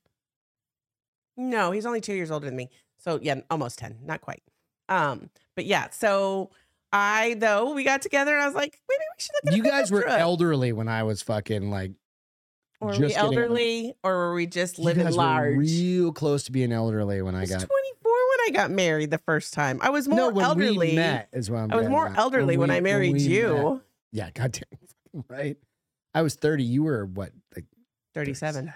No, he's only 2 years older than me. So yeah, almost 10, not quite. But yeah, so we got together and I was like, maybe we should look at
you guys were elderly when I was fucking like.
Were we elderly or were we just living large?
Were real close to being elderly when I got
24 when I got married the first time. I was more elderly.
We met is what
I was more elderly when I married you.
Met. Yeah, goddamn right. I was 30. You were what, like
37?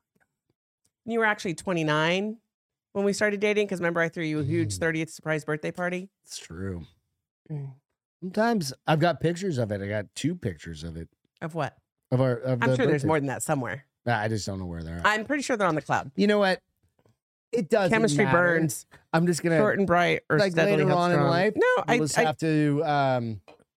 You were actually 29 when we started dating. Because remember, I threw you a huge 30th surprise birthday party.
It's true. Sometimes I've got pictures of it. I got 2 pictures of it.
Of what?
I'm
sure there's more than that somewhere.
I just don't know where they're at.
I'm pretty sure they're on the cloud.
You know what? It doesn't
Chemistry
matter.
burns.
I'm just gonna
short and bright or
like
steadily
later on in life.
No,
we'll just have to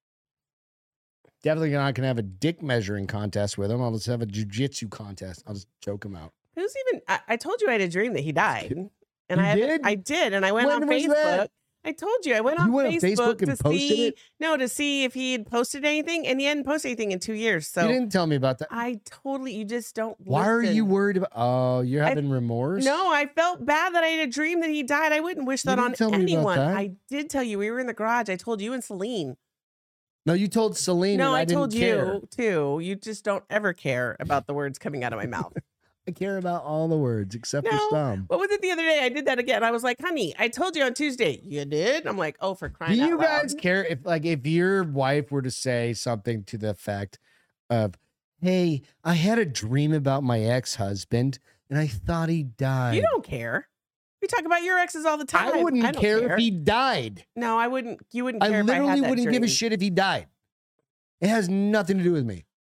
definitely not gonna have a dick measuring contest with him. I'll just have a jujitsu contest. I'll just choke him out.
Who's even? I told you I had a dream that he died, and
I
did, and I went on Facebook. That? I told you I went on Facebook
and posted
see,
it?
No, to see if he had posted anything, and he hadn't posted anything in 2 years. So
you didn't tell me about that.
You just don't.
Why
listen.
are you worried about? Oh, you're having remorse.
No, I felt bad that I had a dream that he died. I wouldn't wish that on anyone. I did tell you we were in the garage. I told you and Celine.
No, you told Celine.
No,
and I
told
didn't care.
You too. You just don't ever care about the words coming out of my mouth.
I care about all the words except for some.
What was it the other day? I did that again. I was like, honey, I told you on Tuesday. You did? I'm like, oh, for crying out loud. Do you guys
care if your wife were to say something to the effect of, hey, I had a dream about my ex-husband and I thought he died.
You don't care. We talk about your exes all the time.
I wouldn't care if he died.
No, I wouldn't. You wouldn't care.
I literally
wouldn't
give a shit if he died. It has nothing to do with me.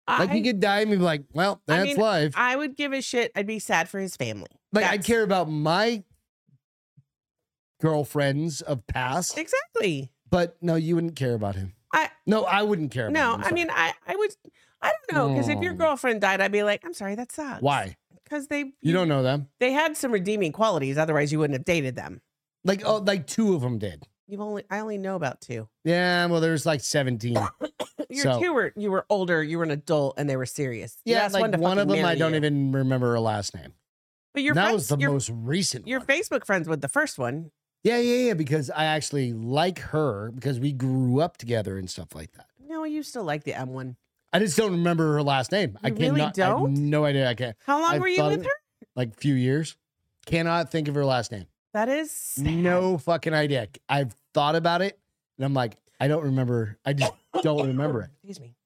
Like he could die and be like, well, that's life.
I would give a shit. I'd be sad for his family.
Like I care about my girlfriends of past.
Exactly.
But no, you wouldn't care about him. I wouldn't care about him.
No, I mean, I would, I don't know. Because if your girlfriend died, I'd be like, I'm sorry, that sucks.
Why?
Because
you don't know them.
They had some redeeming qualities. Otherwise, you wouldn't have dated them.
Like two of them did.
I only know about 2.
Yeah, well, there's like 17.
You were older, you were an adult, and they were serious.
Yeah, like one of them, I don't even remember her last name.
But
that was the most recent
You're
one.
Facebook friends with the first one.
Yeah, because I actually like her because we grew up together and stuff like that.
No, you still like the M one.
I just don't remember her last name.
You really don't?
I have no idea. I can't.
How long were you with her?
Like a few years. Cannot think of her last name.
That is sad.
No fucking idea. I've thought about it and I'm like, I don't remember. I just don't remember it.
Excuse me.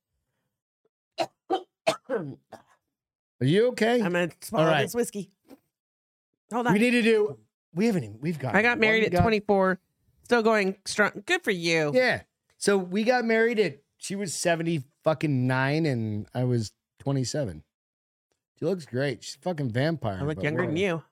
Are you okay?
I'm going to swallow this whiskey. Hold on.
I
got married at 24. Still going strong. Good for you.
Yeah. So we got married she was 79 and I was 27. She looks great. She's a fucking vampire.
I look younger than you.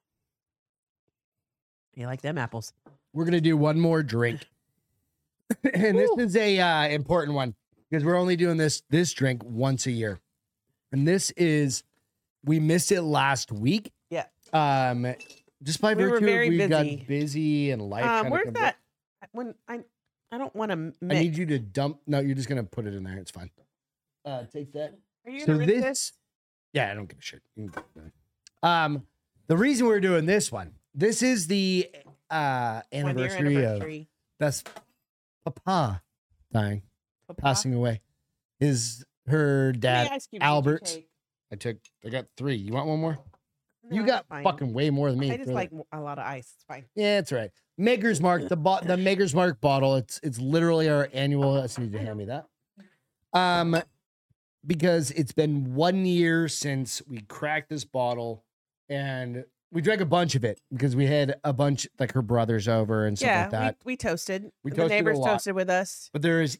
You like them apples.
We're going to do one more drink. And this is a important one because we're only doing this drink once a year. And this is, we missed it last week.
Yeah.
Just by virtue of we got busy and life.
Where's that? When I don't want to mix.
I need you to dump. No, you're just going to put it in there. It's fine. Take that.
Are you going to rinse this?
Yeah, I don't give a shit. The reason we're doing this one, this is the anniversary of that's Papa dying, passing away. Her dad, Albert. I got 3. You want one more? No, you got fucking way more than me.
I just like a lot of ice. It's fine.
Yeah, it's right. Maker's Mark, the Maker's Mark bottle. It's literally our annual. I just need to hand me that. Because it's been 1 year since we cracked this bottle, and we drank a bunch of it because we had a bunch like her brothers over and stuff like that.
We toasted.
The
neighbors toasted with us.
But there's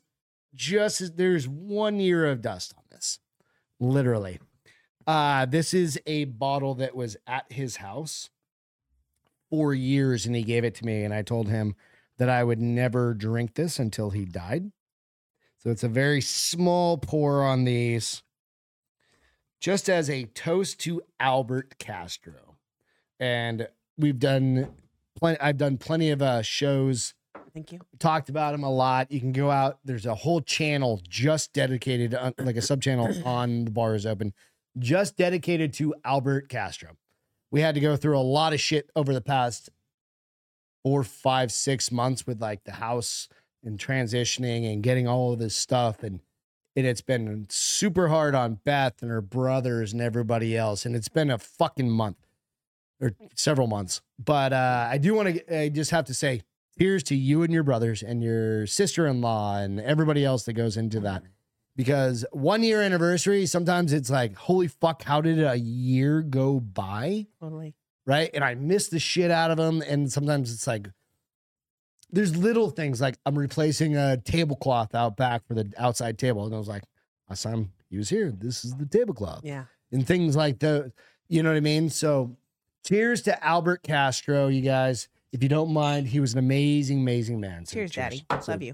1 year of dust on this, literally. This is a bottle that was at his house 4 years, and he gave it to me, and I told him that I would never drink this until he died. So it's a very small pour on these, just as a toast to Albert Castro. And I've done plenty of shows.
Thank you.
Talked about him a lot. You can go out. There's a whole channel just dedicated, like a sub channel on The Bar Is Open, just dedicated to Albert Castro. We had to go through a lot of shit over the past 4, 5, 6 months with like the house and transitioning and getting all of this stuff. And it's been super hard on Beth and her brothers and everybody else. And it's been a fucking month or several months. But I just have to say, here's to you and your brothers and your sister-in-law and everybody else that goes into that. Because 1 year anniversary, sometimes it's like, holy fuck, how did a year go by?
Totally.
Right? And I miss the shit out of them. And sometimes it's like, there's little things like I'm replacing a tablecloth out back for the outside table. And I was like, last time he was here, this is the tablecloth.
Yeah.
And things like that, you know what I mean? So cheers to Albert Castro, you guys. If you don't mind, he was an amazing, amazing man. So
cheers, Daddy.
So,
love you.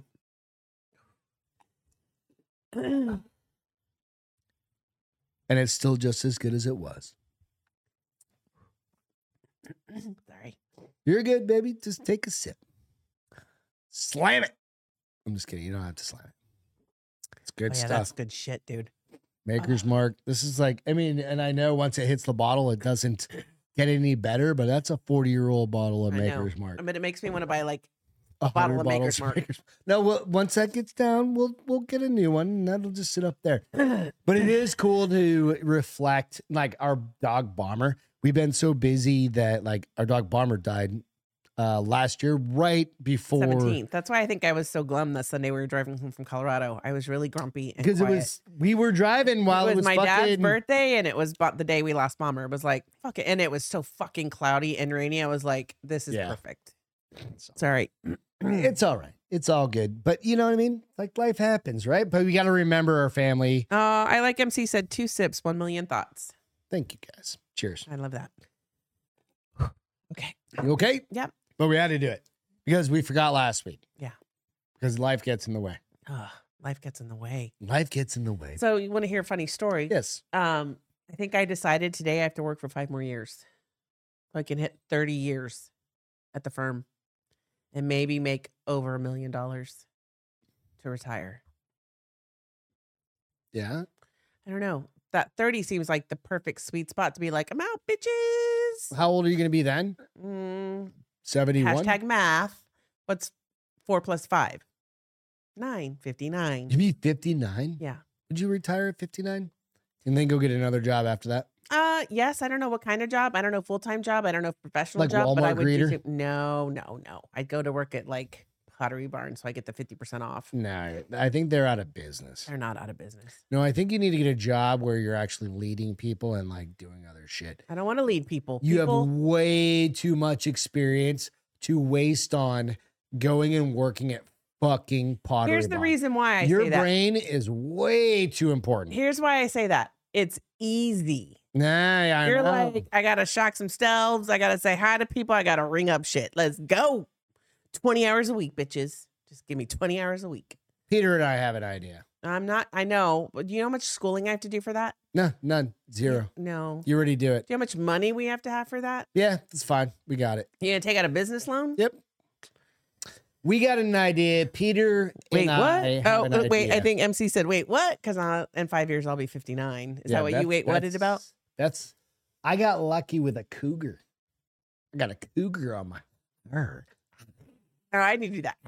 And it's still just as good as it was.
Sorry.
You're good, baby. Just take a sip. Slam it. I'm just kidding. You don't have to slam it. It's good stuff.
That's good shit, dude.
Maker's Mark. This is like, I mean, and I know once it hits the bottle, it doesn't get any better, but that's a 40-year-old bottle of Maker's Mark.
I mean, it makes me want to buy like
a
bottle of Maker's Mark.
No, once that gets down, we'll get a new one, and that'll just sit up there. But it is cool to reflect, like our dog Bomber. We've been so busy that like our dog Bomber died last year, right before
17th. That's why I think I was so glum that Sunday we were driving home from Colorado. I was really grumpy
because we were driving while it was
my dad's birthday, and it was the day we lost Bomber. It was like fuck it, and it was so fucking cloudy and rainy. I was like, this is perfect. It's all right.
It's all right. It's all good. But you know what I mean? Like life happens, right? But we got to remember our family.
I like MC said 2 sips, 1 million thoughts.
Thank you guys. Cheers.
I love that. Okay.
You okay?
Yep.
But we had to do it because we forgot last week.
Yeah.
Because life gets in the way.
Life gets in the way.
Life gets in the way.
So you want to hear a funny story?
Yes.
I think I decided today I have to work for 5 more years. So I can hit 30 years at the firm and maybe make over $1 million to retire.
Yeah.
I don't know. That 30 seems like the perfect sweet spot to be like, I'm out, bitches.
How old are you going to be then? 71?
Hashtag math. What's 4 plus 5? 9, 59.
You'd be 59?
Yeah.
Would you retire at 59? And then go get another job after that?
Yes. I don't know what kind of job. I don't know full-time job. I don't know professional
Like
job. But I
Walmart
would
greeter?
No. I'd go to work at like Pottery Barn so I get the 50% off.
No, I think they're out of business.
They're not out of business.
No, I think you need to get a job where you're actually leading people and like doing other shit.
I don't want to lead people.
You have way too much experience to waste on going and working at fucking Pottery
Here's the
Barn.
reason why I
Your
say that.
brain is way too important.
Here's why I say that. It's easy.
Nah, I
You're
know.
like, I gotta shock some shelves. I gotta say hi to people. I gotta ring up shit. Let's go. 20 hours a week, bitches. Just give me 20 hours a week.
Peter and I have an idea.
I know, but do you know how much schooling I have to do for that?
No, none. Zero.
No.
You already do it.
Do you know how much money we have to have for that?
Yeah, that's fine. We got it.
You gonna take out a business loan?
Yep. We got an idea. Peter
Wait,
and
what?
I have an
wait. I
idea.
think MC said, wait, what? Because in 5 years, I'll be 59. Is that what you wait? What it about?
I got lucky with a cougar. I got a cougar on my hair.
Oh, I need to do that.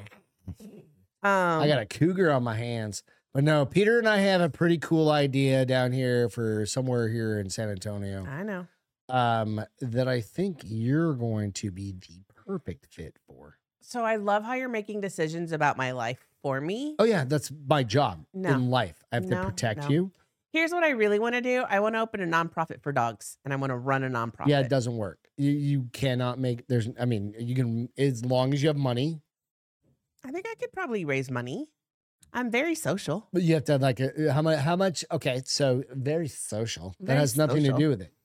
I got a cougar on my hands. But no, Peter and I have a pretty cool idea down here for somewhere here in San Antonio.
I know.
That I think you're going to be the perfect fit for.
So I love how you're making decisions about my life for me.
Oh yeah, that's my job
No.
in life. I have to
No,
protect
no.
you.
Here's what I really want to do. I want to open a nonprofit for dogs, and I want to run a nonprofit.
Yeah, it doesn't work. You cannot make you can as long as you have money,
I think I could probably raise money. I'm very social.
but you have to have like how much okay, so very social. That
Very
has nothing
social.
to do with it.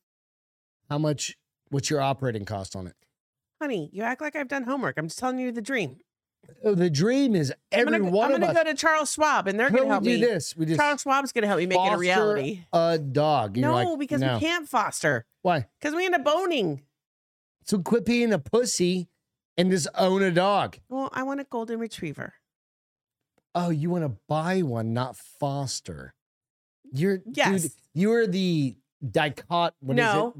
What's your operating cost on it?
Honey, you act like I've done homework. I'm just telling you the dream.
Oh, the dream is every
I'm
one of
gonna
us.
go to Charles Schwab, and they're
How
gonna
we
help
do
me.
this? We just
Charles Schwab's gonna help me make it a
foster
reality.
a dog. You're
No,
like,
because
no.
we can't foster.
Why?
Because we end up owning.
So quit being a pussy and just own a dog.
Well, I want a golden retriever.
Oh, you want to buy one, not foster. Dude,
Yes.
you are the dicot.
No.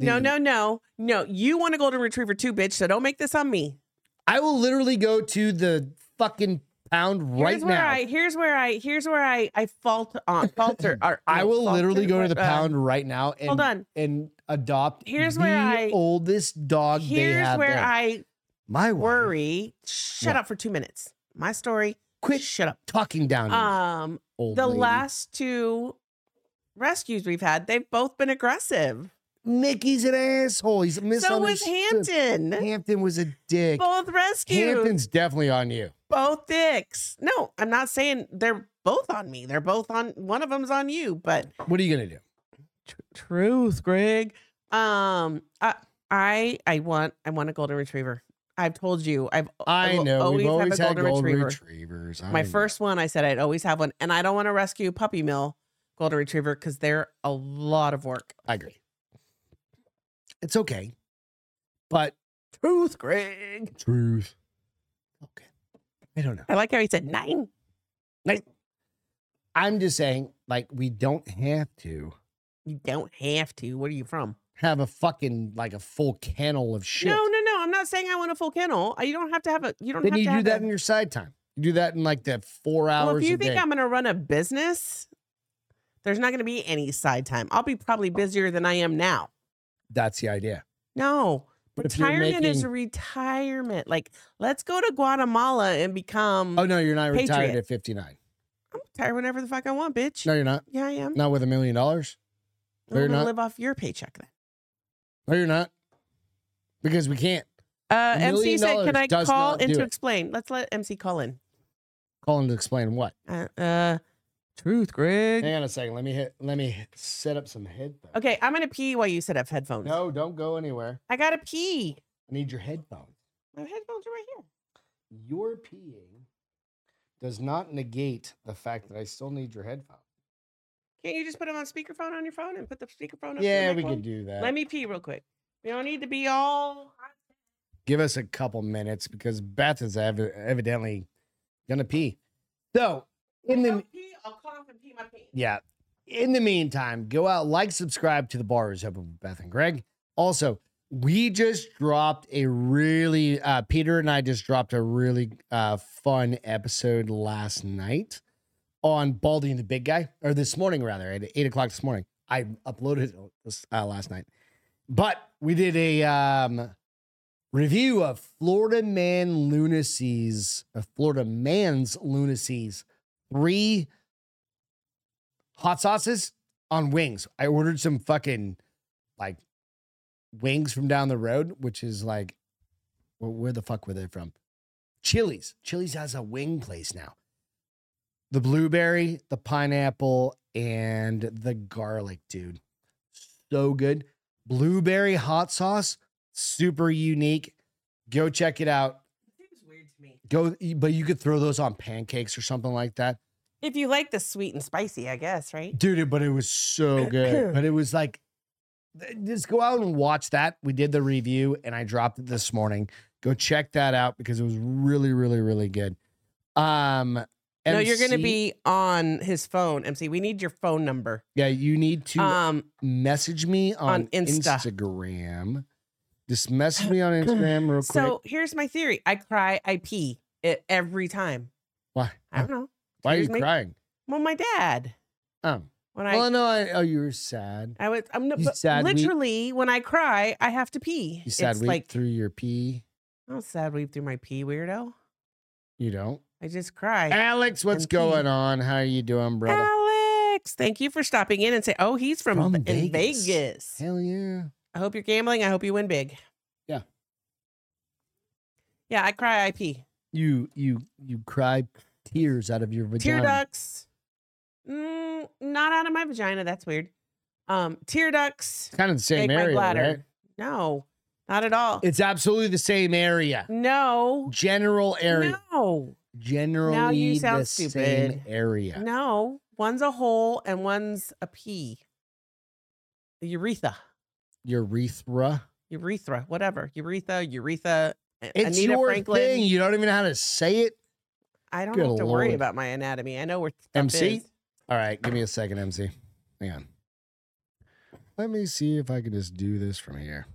You want a golden retriever too, bitch. So don't make this on me.
I will literally go to the fucking pound right now.
Here's where I falter.
I will literally go to the pound right now and
hold on.
and adopt
Here's
the
where
oldest dog they
Here's
have
where
there.
I
My wife,
worry. Shut
Yeah.
up for 2 minutes. My story.
Quit
Shut up.
talking down to me, old
The
lady.
last 2 rescues we've had, they've both been aggressive.
Mickey's an asshole. He's
So
misunderstood.
was Hampton.
Hampton was a dick.
Both rescues.
Hampton's definitely on you.
Both dicks. No, I'm not saying they're both on me. They're both on. One of them's on you. But
What are you gonna do?
truth, Greg. I want a golden retriever. I've told you.
I
will
know. We've always
have a
had golden
retriever.
retrievers. I
My
know.
first one, I said I'd always have one, and I don't want to rescue puppy mill golden retriever because they're a lot of work.
I agree. It's okay, but
Truth, Greg.
truth. Okay. I don't know.
I like how he said 9.
I'm just saying, like, we don't have to
You don't have to. Where are you from?
have a fucking like a full kennel of shit.
No. I'm not saying I want a full kennel. You don't have to have a. You don't
Then
have
you
to
do
have
that
a-
in your side time. You do that in like the 4 hours
Well, if you
a
think
day.
I'm going to run a business, there's not going to be any side time. I'll be probably busier than I am now.
That's the idea.
No,
But if you're
retirement is
making-
a retirement. Like, let's go to Guatemala and become.
Oh no, you're not retired
Patriot.
at 59.
I'm retired whenever the fuck I want, bitch.
No, you're not.
Yeah, I am.
Not with $1 million. No,
I'm
you're
going to
not.
live off your paycheck then.
you're not. Because we can't. $1
MC
million
said, "Can I
does
call
not
in
do
to
it.
explain?" Let's let MC call in.
Calling to explain what?
Truth, Greg.
Hang on a second. Let me set up some headphones.
Okay, I'm gonna pee while you set up headphones.
No, don't go anywhere.
I gotta pee.
I need your headphones.
My headphones are right here.
Your peeing does not negate the fact that I still need your headphones.
Can't you just put them on speakerphone on your phone and put the speakerphone up?
Yeah,
to the
we
microphone?
could do that.
Let me pee real quick. We don't need to be all.
Give us a couple minutes because Beth is evidently gonna pee. So
I'll cough and pee my pants.
yeah. In the meantime, go out, subscribe to the Bar is Open with Beth and Greg. Also, we just dropped a really Peter and I just dropped a really fun episode last night on Baldy and the Big Guy, or this morning rather, at 8:00 this morning. I uploaded it this, last night, but we did a review of Florida Man's Lunacies, 3 hot sauces on wings. I ordered some fucking like wings from down the road, which is like, where the fuck were they from? Chili's. Chili's has a wing place now. The blueberry, the pineapple, and the garlic, dude. So good. Blueberry hot sauce, super unique. Go check it out.
It seems weird to me.
But you could throw those on pancakes or something like that.
If you like the sweet and spicy, I guess, right?
Dude, but it was so good. But it was like, just go out and watch that. We did the review and I dropped it this morning. Go check that out because it was really, really, really good.
No, you're going to be on his phone, MC. We need your phone number.
Yeah, you need to message me on Instagram. Just message me on Instagram real quick.
So here's my theory. I cry, I pee it every time.
Why?
I don't know.
Why are you crying?
Well, my dad.
Oh. You were sad.
Sad literally, when I cry, I have to pee.
You sad weep through your pee?
I don't sad weep through my pee, weirdo.
You don't?
I just cry.
Alex, what's going on? How are you doing, brother?
Alex, thank you for stopping in and say, oh, he's from Vegas.
Hell yeah.
I hope you're gambling. I hope you win big.
Yeah.
Yeah, I cry, I pee.
You cry tears out of your vagina.
Tear ducts. Not out of my vagina. That's weird. Tear ducts.
Kind of the same area, right?
No, not at all.
It's absolutely the same area.
No.
General area.
No.
Generally
now you sound
the
stupid.
Same area.
No. One's a hole and one's a pee. Urethra. Whatever. Urethra.
It's
Anita
your
Franklin.
thing. You don't even know how to say it.
I don't have to worry about my anatomy. I know where stuff
MC?
is.
All right, give me a second, MC. Hang on. Let me see if I can just do this from here.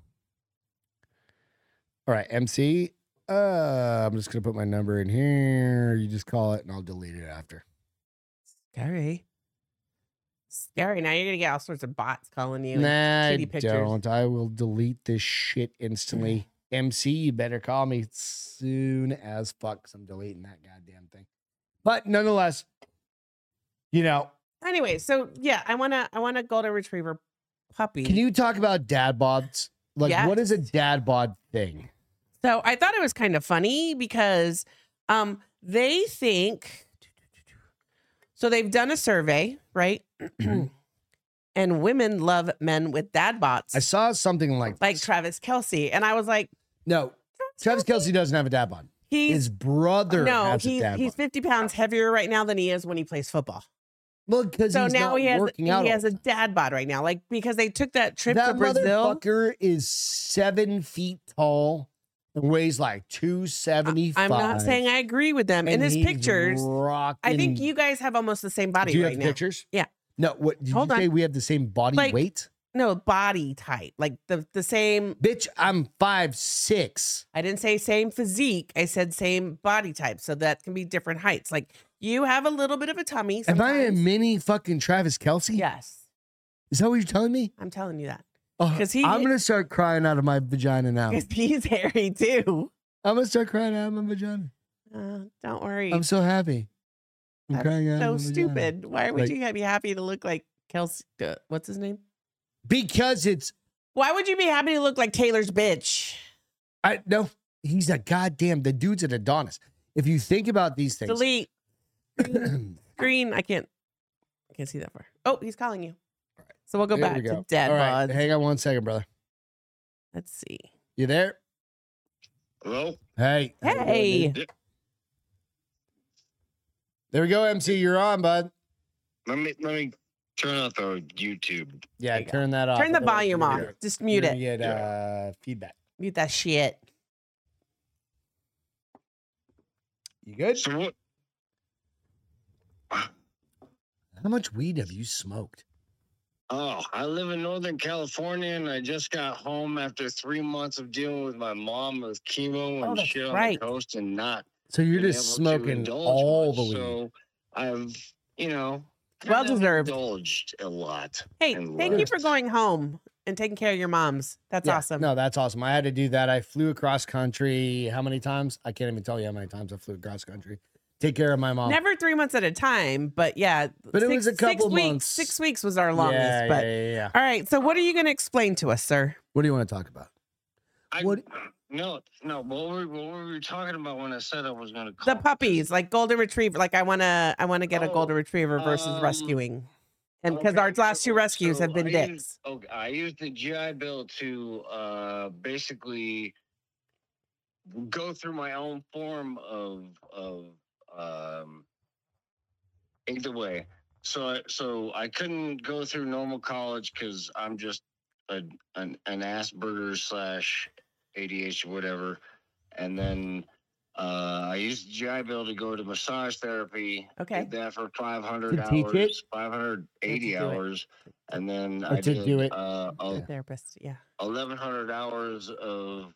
All right, MC. I'm just going to put my number in here. You just call it, and I'll delete it after.
Scary. Now you're going to get all sorts of bots calling you.
Nah, I
pictures.
don't. I will delete this shit instantly. MC, you better call me soon as fuck, because I'm deleting that goddamn thing. But nonetheless,
Anyway, so yeah, I want a golden retriever puppy.
Can you talk about dad bods? Like,
yes.
What is a dad bod thing?
So I thought it was kind of funny because they think, so they've done a survey, right? And women love men with dad bods.
I saw something like
Travis Kelce. And I was like,
no, Travis Kelce doesn't have a dad bod. His brother has a dad bod.
He's 50 pounds heavier right now than he is when he plays football.
Well, because he's now working out.
He has a dad bod right now, like because they took that trip to Brazil.
That motherfucker is 7 feet tall and weighs like 275.
I'm not saying I agree with them. In his pictures, I think you guys have almost the same body
right now. Do you
have
pictures?
Yeah.
No, what did you say? We have the same body weight?
No, body type, like the same.
Bitch, I'm 5'6".
I didn't say same physique. I said same body type, so that can be different heights. Like you have a little bit of a tummy. Sometimes.
Am I a mini fucking Travis Kelce?
Yes.
Is that what you're telling me?
I'm telling you that.
Because I'm gonna start crying out of my vagina now.
Because he's hairy too.
I'm gonna start crying out of my vagina.
Don't worry.
I'm so happy. I'm crying out of my
stupid.
vagina.
Why would you be happy to look like Kelce? What's his name?
Because it's.
Why would you be happy to look like Taylor's bitch?
No, he's a goddamn. The dude's an Adonis. If you think about these things,
Delete. Green. I can't see that far. Oh, he's calling you.
All right.
So we'll go
There
back
we go.
to dead
All right,
buds.
hang on 1 second, brother.
Let's see.
You there?
Hello?
Hey. How you doing,
Hey.
dude? There we go, MC. You're on, bud.
Let me turn off the YouTube.
Yeah,
There you go.
turn that off.
Turn the
Otherwise,
volume
you're
off.
gonna
Just
get-
mute
you're
it.
gonna get feedback.
Mute that shit.
You good?
So what?
How much weed have you smoked?
Oh, I live in Northern California, and I just got home after 3 months of dealing with my mom with chemo
Oh,
and
that's
shit on
right.
the coast, and not
So you're
been
just
able to
smoking
indulge
all
much.
the weed.
So I've,
Well
kind of
deserved.
indulged a lot.
Hey,
and
thank you
left.
for going home and taking care of your moms. That's
Yeah,
awesome.
No, that's awesome. I had to do that. I flew across country. How many times? I can't even tell you how many times I flew across country. Take care of my mom.
Never 3 months at a time, but yeah.
But it was a couple
6 weeks.
months.
6 weeks was our longest.
Yeah,
but
yeah.
all right. So what are you going to explain to us, sir?
What do you want to talk about? What-
No. What were we talking about when I said I was going to call?
The puppies, like golden retriever. Like I want to get a
Oh,
golden retriever versus rescuing, and because
Okay,
our last two
so-
rescues
so
have been
I
dicks.
I used the GI Bill to basically go through my own form of either way. So I couldn't go through normal college because I'm just an Asperger / ADHD whatever, and then I used the GI Bill to go to massage therapy.
Okay.
Did that for 500
To teach it?
hours, 580
To do it.
hours, and then
Or
I
to
did
do it.
The therapist, yeah.
1,100 hours of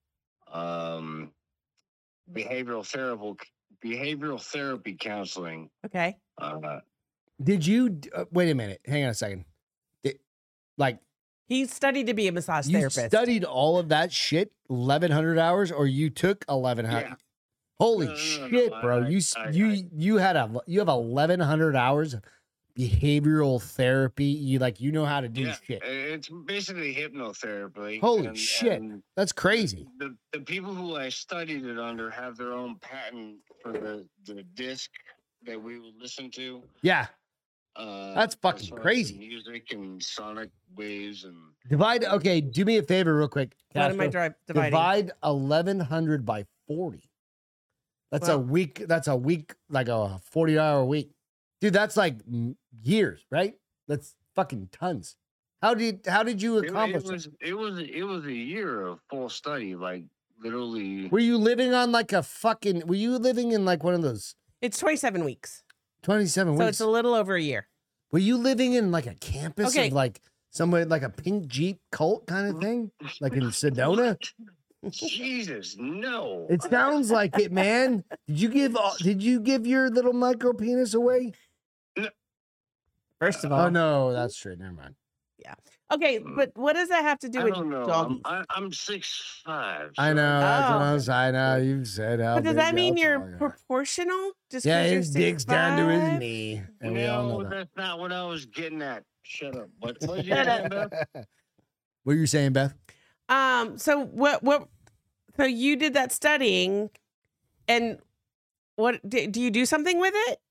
behavioral therapy counseling.
Okay.
Did you wait a minute? Hang on a second. Like
He studied to be a massage
you
therapist.
studied all of that shit 1,100 hours, or you took 1,100?
Yeah.
Holy
No,
shit, bro!
I-
You have 1,100 hours of behavioral therapy. You know how to do
Yeah,
shit.
it's basically hypnotherapy.
Holy shit.
and
That's crazy.
the people who I studied it under have their own patent for the disc that we would listen to.
Yeah.
That's
fucking crazy.
Music and sonic waves and
Divide. Okay, do me a favor, real quick.
What am I
Castro.
dividing?
Divide 1,100 by 40. That's a
Well-
week. That's a week, like a 40-hour week, dude. That's like years, right? That's fucking tons. How did you accomplish it?
it was a year of full study, like literally.
Were you living on like a fucking? Were you living in like one of those
It's 27 weeks.
27
So
weeks?
it's a little over a year.
Were you living in like a campus
Okay.
of like somewhere like a pink Jeep cult kind of thing, like in Sedona?
Jesus, no.
It sounds like it, man. Did you give your little micro penis away?
First of all.
Oh no, that's true. Never mind.
Okay, but what does that have to do
I
with
don't know.
doggies?
I'm 6'5".
I know. That's what
Oh.
I was. I know. You said how.
But does
big
that mean
how
you're
tall you are.
proportional? Just
Yeah,
'cause you're
his dick's down to his
6'5"?
knee, and we all know
No,
that.
that's not what I was getting at. Shut up. What did you say, Beth?
What are you saying, Beth?
So what so you did that studying, and what do you do something with it?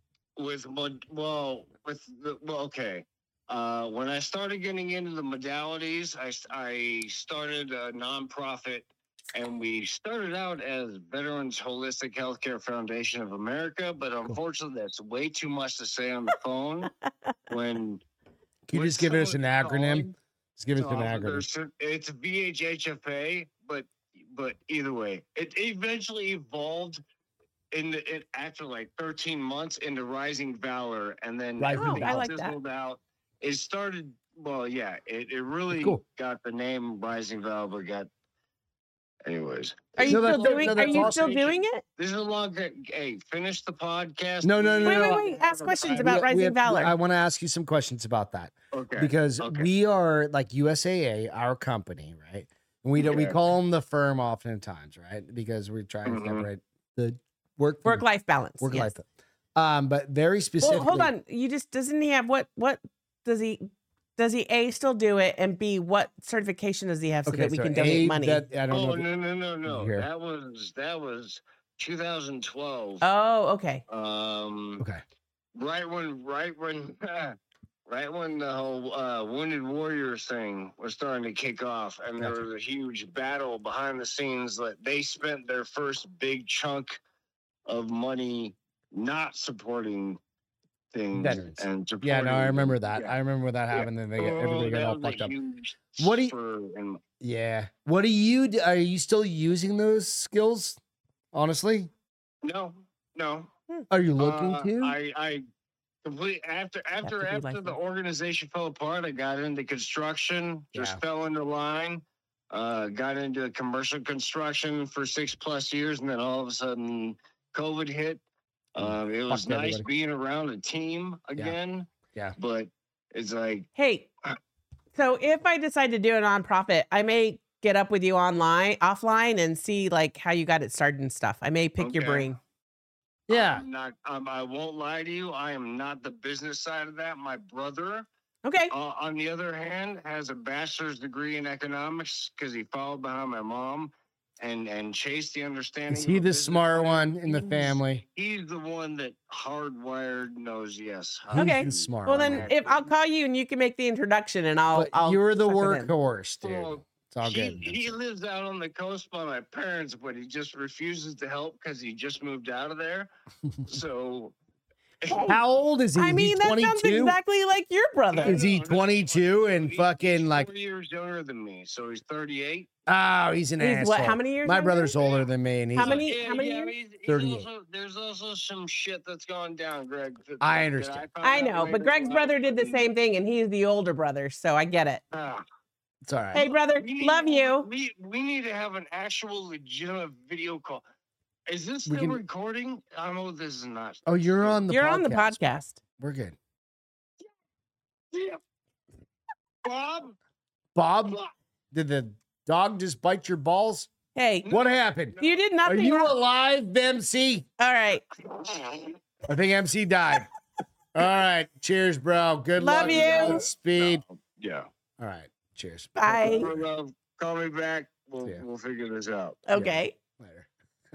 Okay. When I started getting into the modalities, I started a nonprofit, and we started out as Veterans Holistic Healthcare Foundation of America, but unfortunately, that's way too much to say on the phone. When
Can you just give us an acronym? Just give us an acronym.
It's VHHFA, but either way, it eventually evolved after like 13 months into Rising Valor, and then
Rising
everything
Valor. I like that.
fizzled out. It started. Well, yeah, it really
Cool.
got the name Rising Valor, but got. Anyways,
Are you
No,
still
that's-
doing?
no,
Are
that's
you
awesome.
still doing it?
This is a long. Hey, finish the podcast.
No, no, no,
Wait,
no.
wait. Ask questions
I-
about Rising Valor.
I want to ask you some questions about that
Okay.
because
okay.
we are like USAA, our company, right? And we
Okay.
call them the firm oftentimes, right? Because we're trying to
Mhm.
separate the work from
Work-life balance.
work
yes.
life. But very specifically.
Well, hold on. You just doesn't he have what does he A still do it, and B what certification does he have so that we can donate money?
I don't
Oh
know.
no!
Here.
That was 2012.
Oh, okay.
Okay.
Right when right when the whole Wounded Warriors thing was starting to kick off, and there
Gotcha.
was a huge battle behind the scenes that they spent their first big chunk of money not supporting things
Veterans.
and
Yeah, no, I
supporting
remember
them.
that.
Yeah.
I remember when that
Yeah.
happened, and everybody got
that
all
was a
fucked up.
huge
What do you-
spur in-
Yeah. What do you do? Are you still using those skills? Honestly,
No.
are you looking to?
I complete after
to be
the
licensed.
organization fell apart. I got into construction, just
Yeah.
fell into line. Got into commercial construction for 6+ years, and then all of a sudden, COVID hit. It was
Fucked
nice
everybody.
being around a team again.
Yeah.
But it's like,
Hey, so if I decide to do a nonprofit, I may get up with you offline, and see like how you got it started and stuff. I may pick your
Okay.
brain.
Yeah.
I'm not. I won't lie to you. I am not the business side of that. My brother,
Okay.
on the other hand, has a bachelor's degree in economics because he followed behind my mom and chased the understanding.
Is
of
he
a
the
business
smart
plan.
one in the
He's-
family?
He's the one that hardwired knows yes.
He's
Okay.
the smart
Well,
one.
then if I'll call you and you can make the introduction, and
But
I'll
you're the
suck it in.
workhorse, dude.
Well,
It's all good.
He lives out on the coast by my parents, but he just refuses to help because he just moved out of there. So
How old is he?
I
Is
mean,
he
that sounds
22?
exactly like your brother.
Is he 22 and
He's
fucking like?
4 years younger than me, so he's 38.
Oh, he's an
He's
asshole.
what? How many years?
My
younger?
brother's older than me, and he's
How many years?
He's
38.
There's also some shit that's gone down, Greg.
I understand.
found
I
out
know,
later
but Greg's
in
brother
life,
did the
and,
same thing, and he's the older brother, so I get it.
It's all right.
Hey, brother,
we need
love
to have-
you.
We need to have an actual legitimate video call. Is this
We
still
can-
recording? I know this is not.
Oh, you're on the
You're
podcast.
on the podcast.
We're good.
Yeah. Bob?
Bob, did the dog just bite your balls?
Hey,
What happened?
you did
Are
nothing
you
wrong.
alive, MC?
All right.
I think MC died. All right. Cheers, bro. Good
Love
luck.
you.
Good speed.
Yeah.
All right. Cheers.
Bye.
Call me back.
Yeah.
We'll figure this out.
Okay.
Later.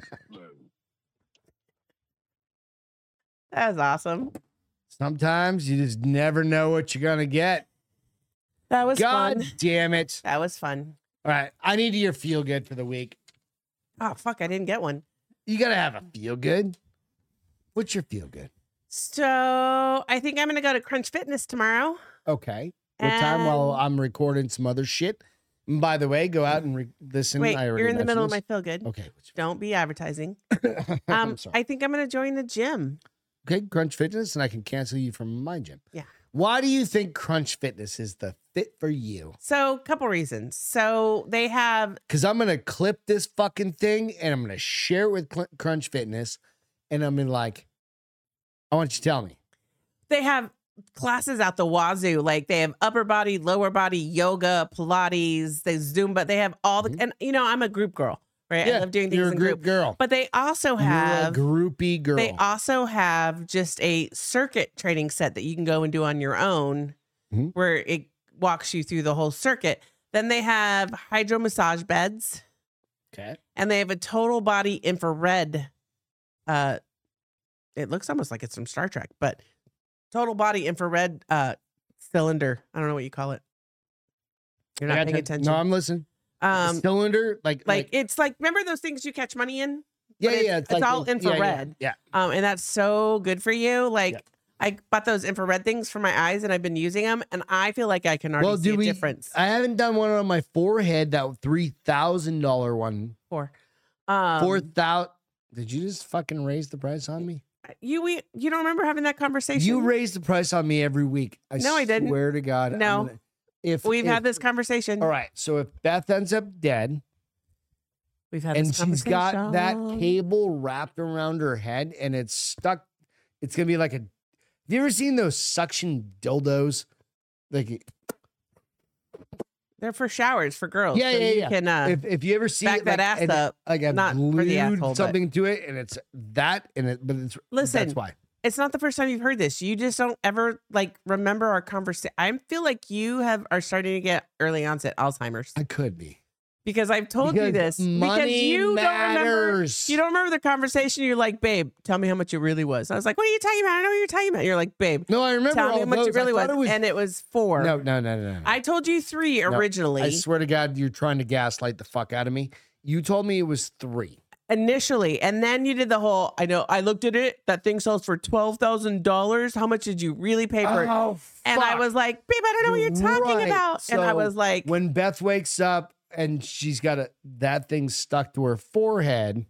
That was awesome.
Sometimes you just never know what you're gonna get.
That was
God
fun.
damn it.
That was fun.
All right. I need your feel good for the week.
Oh, fuck. I didn't get one.
You gotta have a feel good. What's your feel good?
So I think I'm going to go to Crunch Fitness tomorrow.
Okay. What time while
And-
I'm recording some other shit? And by the way, go out and listen.
Wait,
I already
you're in the middle of my
mentioned
feel good.
this. Okay.
Don't be advertising.
I'm sorry.
I think I'm going to join the gym.
Okay, Crunch Fitness, and I can cancel you from my gym.
Yeah.
Why do you think Crunch Fitness is the fit for you?
So, couple reasons. So, they have
Because I'm going to clip this fucking thing and I'm going to share it with Crunch Fitness. And I'm gonna like, I want you to tell me.
classes out the wazoo. Like they have upper body, lower body, yoga, Pilates, they Zumba. They have all the, and you know, I'm a group girl, right? I love doing things
you're a
in
group
group.
girl.
But they also have
You're a groupie girl.
They also have just a circuit training set that you can go and do on your own,
Mhm.
where it walks you through the whole circuit. Then they have hydro massage beds,
Okay.
and they have a total body infrared. It looks almost like it's from Star Trek, but total body infrared cylinder. I don't know what you call it. You're
I
not
got
paying
you.
attention.
No, I'm listening. Cylinder, like
It's like, remember those things you catch money in?
yeah,
but
yeah.
it's
like
all
the- yeah,
infrared.
Yeah.
And that's so good for you. Like
Yeah.
I bought those infrared things for my eyes, and I've been using them, and I feel like I can already
Well,
see
do
a
we?
difference.
I haven't done one on my forehead. That $3,000 one.
For
4,000. Did you just fucking raise the price on me?
you don't remember having that conversation?
You raise the price on me every week.
No, I didn't.
Swear to God.
No. We've had this conversation.
All right. So if Beth ends up dead
We've had
and
this
she's got that
conversation.
cable wrapped around her head and it's stuck, it's gonna be like a. Have you ever seen those suction dildos? Like
They're for showers for girls.
Yeah,
so
yeah,
you
yeah.
Can
if you ever see
back
it,
that
like,
ass
and,
up.
like I've
not for the
glued
asshole, but-
something to it, and it's that, and it, but it's
Listen,
That's why.
It's not the first time you've heard this. You just don't ever like remember our conversation. I feel like you are starting to get early onset Alzheimer's
I could be.
because I've told you
Because
this. Because
money
you
matters.
don't remember the conversation. You're like, babe, tell me how much it really was. I was like, what are you talking about? I don't know what you're talking about. You're like, babe,
No, I remember
tell me
all
how much
those.
it really
I thought
was.
it
And it was 4.
No.
I told you 3
No,
originally.
I swear to God, you're trying to gaslight the fuck out of me. You told me it was 3.
Initially, and then you did the whole, I know, I looked at it, that thing sells for $12,000. How much did you really pay for it?
Oh,
And I
fuck.
was like, babe, I don't know what you're talking
Right.
about. And I
So
was like,
when Beth wakes up and she's got that thing stuck to her forehead.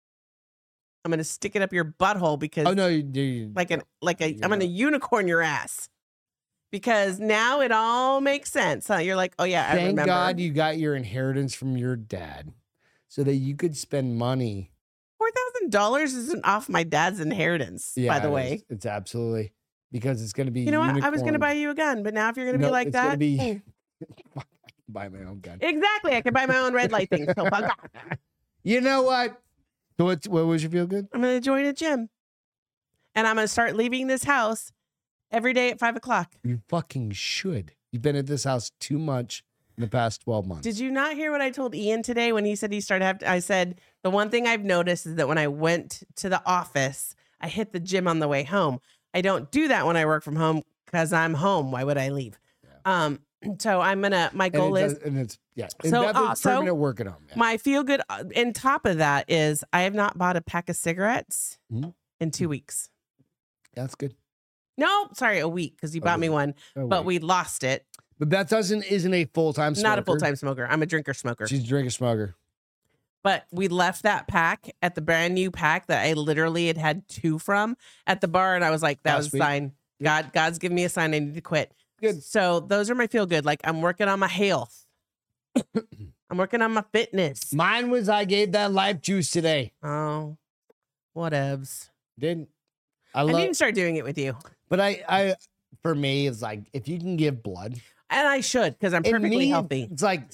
I'm going to stick it up your butthole because
Oh no,
I'm going to unicorn your ass. Because now it all makes sense. Huh? You're like, oh yeah, I
Thank
remember.
God you got your inheritance from your dad, so that you could spend money.
$4,000 isn't off my dad's inheritance, by the
it
way.
is. It's absolutely because it's going to be.
You know what? I was going to
unicorn.
buy you a gun, but now if you're going to
No,
be like
it's gonna
that,
be-
mm.
buy my own gun.
Exactly. I can buy my own red light thing. So fuck off.
You know what? So what was your feel good?
I'm going to join a gym. And I'm going to start leaving this house every day at 5 o'clock.
You fucking should. You've been at this house too much in the past 12 months.
Did you not hear what I told Ian today when he said he started I said, the one thing I've noticed is that when I went to the office, I hit the gym on the way home. I don't do that when I work from home because I'm home. Why would I leave?
Yeah.
So I'm going to, my goal is,
and it's yeah.
So
So that's
also,
permanent work at home. Yeah.
my feel good in top of that is I have not bought a pack of cigarettes
Mhm.
in 2 weeks.
That's good.
No, sorry, a week because you
A
bought me
week.
one,
Oh,
but
wait.
we lost it.
But Beth isn't a full-time smoker.
Not a full-time smoker. I'm a drinker smoker.
She's a drinker smoker.
But we left that pack at the brand new pack that I literally had 2 from at the bar. And I was like, that
Last
was a
week?
sign. God's giving me a sign I need to quit.
Good.
So those are my feel good. Like I'm working on my health. I'm working on my fitness.
Mine was I gave that life juice today.
Oh, whatevs.
Didn't. I
I
love,
need to start doing it with you.
but I for me, it's like if you can give blood,
And I should because I'm
in
perfectly
me,
healthy.
It's like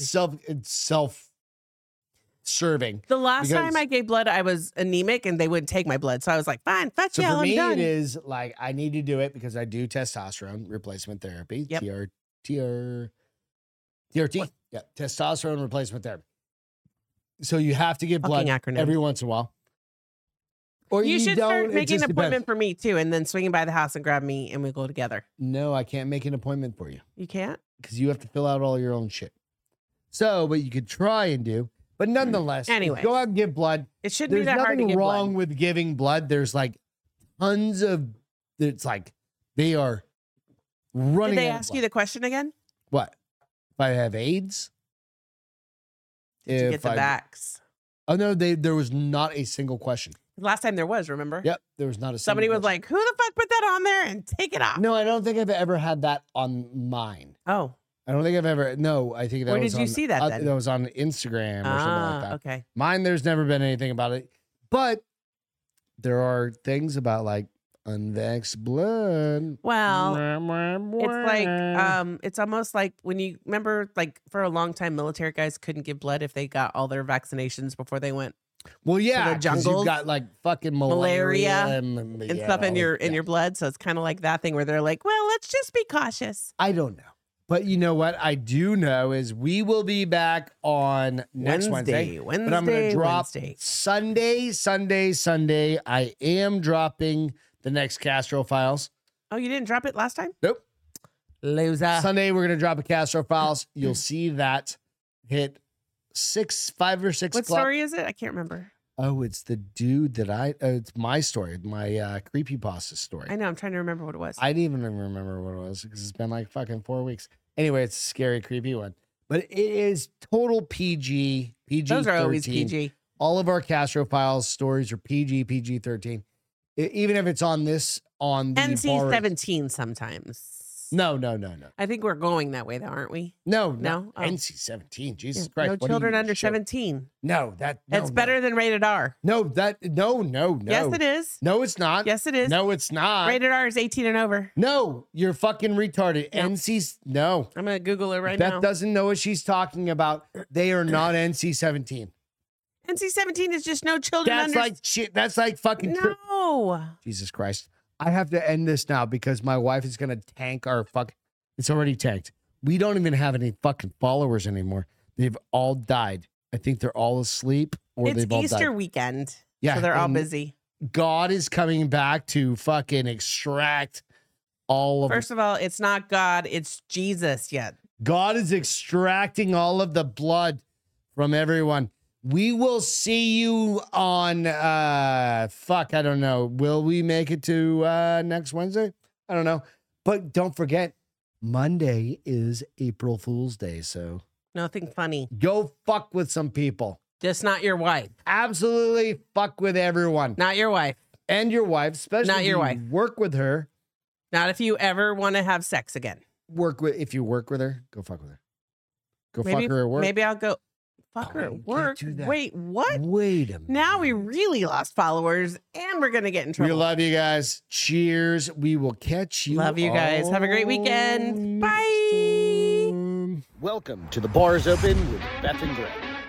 self-serving.
The last time
because-
I gave blood, I was anemic and they wouldn't take my blood. So I was like, fine, fuck
So
yeah,
for
I'm
me,
done.
it is like I need to do it because I do testosterone replacement therapy.
Yep.
TRT. Yeah, testosterone replacement therapy. So you have to give
Fucking
blood
acronym.
every once in a while. Or
You should
don't.
start
It
making
just
an
depends.
appointment for me too, and then swinging by the house and grab me, and we go together.
No, I can't make an appointment for you
You can't.
because you have to fill out all your own shit. So, but you could try and do. But nonetheless,
Anyway.
go out and give blood.
It shouldn't be
There's
that hard to
nothing
get
wrong
blood.
with giving blood. There's like tons of. It's like they are running.
Did they
out of
ask
blood.
you the question again?
What? If I have AIDS?
Did you get
If
the
I-
vax?
Oh no, there was not a single question.
Last time there was, remember?
Yep, there was not a single
Somebody was
question.
like, "Who the fuck put that on there and take it off?"
No, I don't think I've ever had that on mine.
Oh,
I don't think I've ever. No, I think that
Where
was
did you
on,
see that then?
That was on Instagram or something like that.
okay.
Mine, there's never been anything about it, but there are things about like unvaxxed blood.
Well, it's like it's almost like when you remember, like for a long time, military guys couldn't give blood if they got all their vaccinations before they went
well, yeah,
the
'cause
jungles,
you've got like fucking malaria
and
yeah,
stuff in
all
your
that- yeah.
blood. So it's kind of like that thing where they're like, "Well, let's just be cautious."
I don't know. But you know what I do know is we will be back on next Wednesday. But I'm going to drop Sunday. I am dropping the next Castro Files.
Oh, you didn't drop it last time?
Nope.
Loser.
Sunday, we're going to drop a Castro Files. You'll see that hit 5 or 6
What
o'clock.
story is it? I can't remember.
Oh, it's the dude that it's my story, my creepypasta story.
I know. I'm trying to remember what it was.
I didn't even remember what it was because it's been like fucking 4 weeks. Anyway, it's a scary, creepy one. But it is total PG, PG.
Those are always PG.
All of our Castro Files stories are PG, PG-13. Even if it's on the
NC-17 sometimes.
No.
I think we're going that way, though, aren't we?
No.
No? Oh.
NC-17. Jesus
Yeah,
Christ.
no
what do you
children under
show?
17.
No,
It's better than rated R.
No.
Yes, it is.
No, it's not.
Yes, it is.
No, it's not.
Rated R is 18 and over.
No, you're fucking retarded.
No.
No.
I'm going to Google it right
Beth
now.
doesn't know what she's talking about. They are not NC-17.
NC-17 is just no children
That's
under...
like shit. That's like fucking.
No.
Jesus Christ. I have to end this now because my wife is going to tank our fuck. It's already tanked. We don't even have any fucking followers anymore. They've all died I think they're all asleep or
It's
they've all
Easter
died.
weekend.
Yeah,
So they're all
and
busy.
God is coming back to fucking extract all of
First of all, it's not God, it's Jesus yet.
God is extracting all of the blood from everyone. We will see you on I don't know. Will we make it to next Wednesday? I don't know. But don't forget, Monday is April Fool's Day, so
Nothing funny.
go fuck with some people.
Just not your wife.
Absolutely fuck with everyone.
Not your wife.
And your wife, especially
Not
if
your
you
wife.
work with her.
Not if you ever want to have sex again.
If you work with her, go fuck with her. Go
Maybe,
fuck her at work.
maybe I'll go fuck
Oh,
her
you
at
can't
work.
do that.
Wait, what?
Wait a minute.
Now we really lost followers and we're going to get in
We
trouble.
love you guys. Cheers. We will catch you.
Love you guys. Have a great
all
weekend.
next
Bye.
time. Welcome to the Bars Open with Beth and Greg.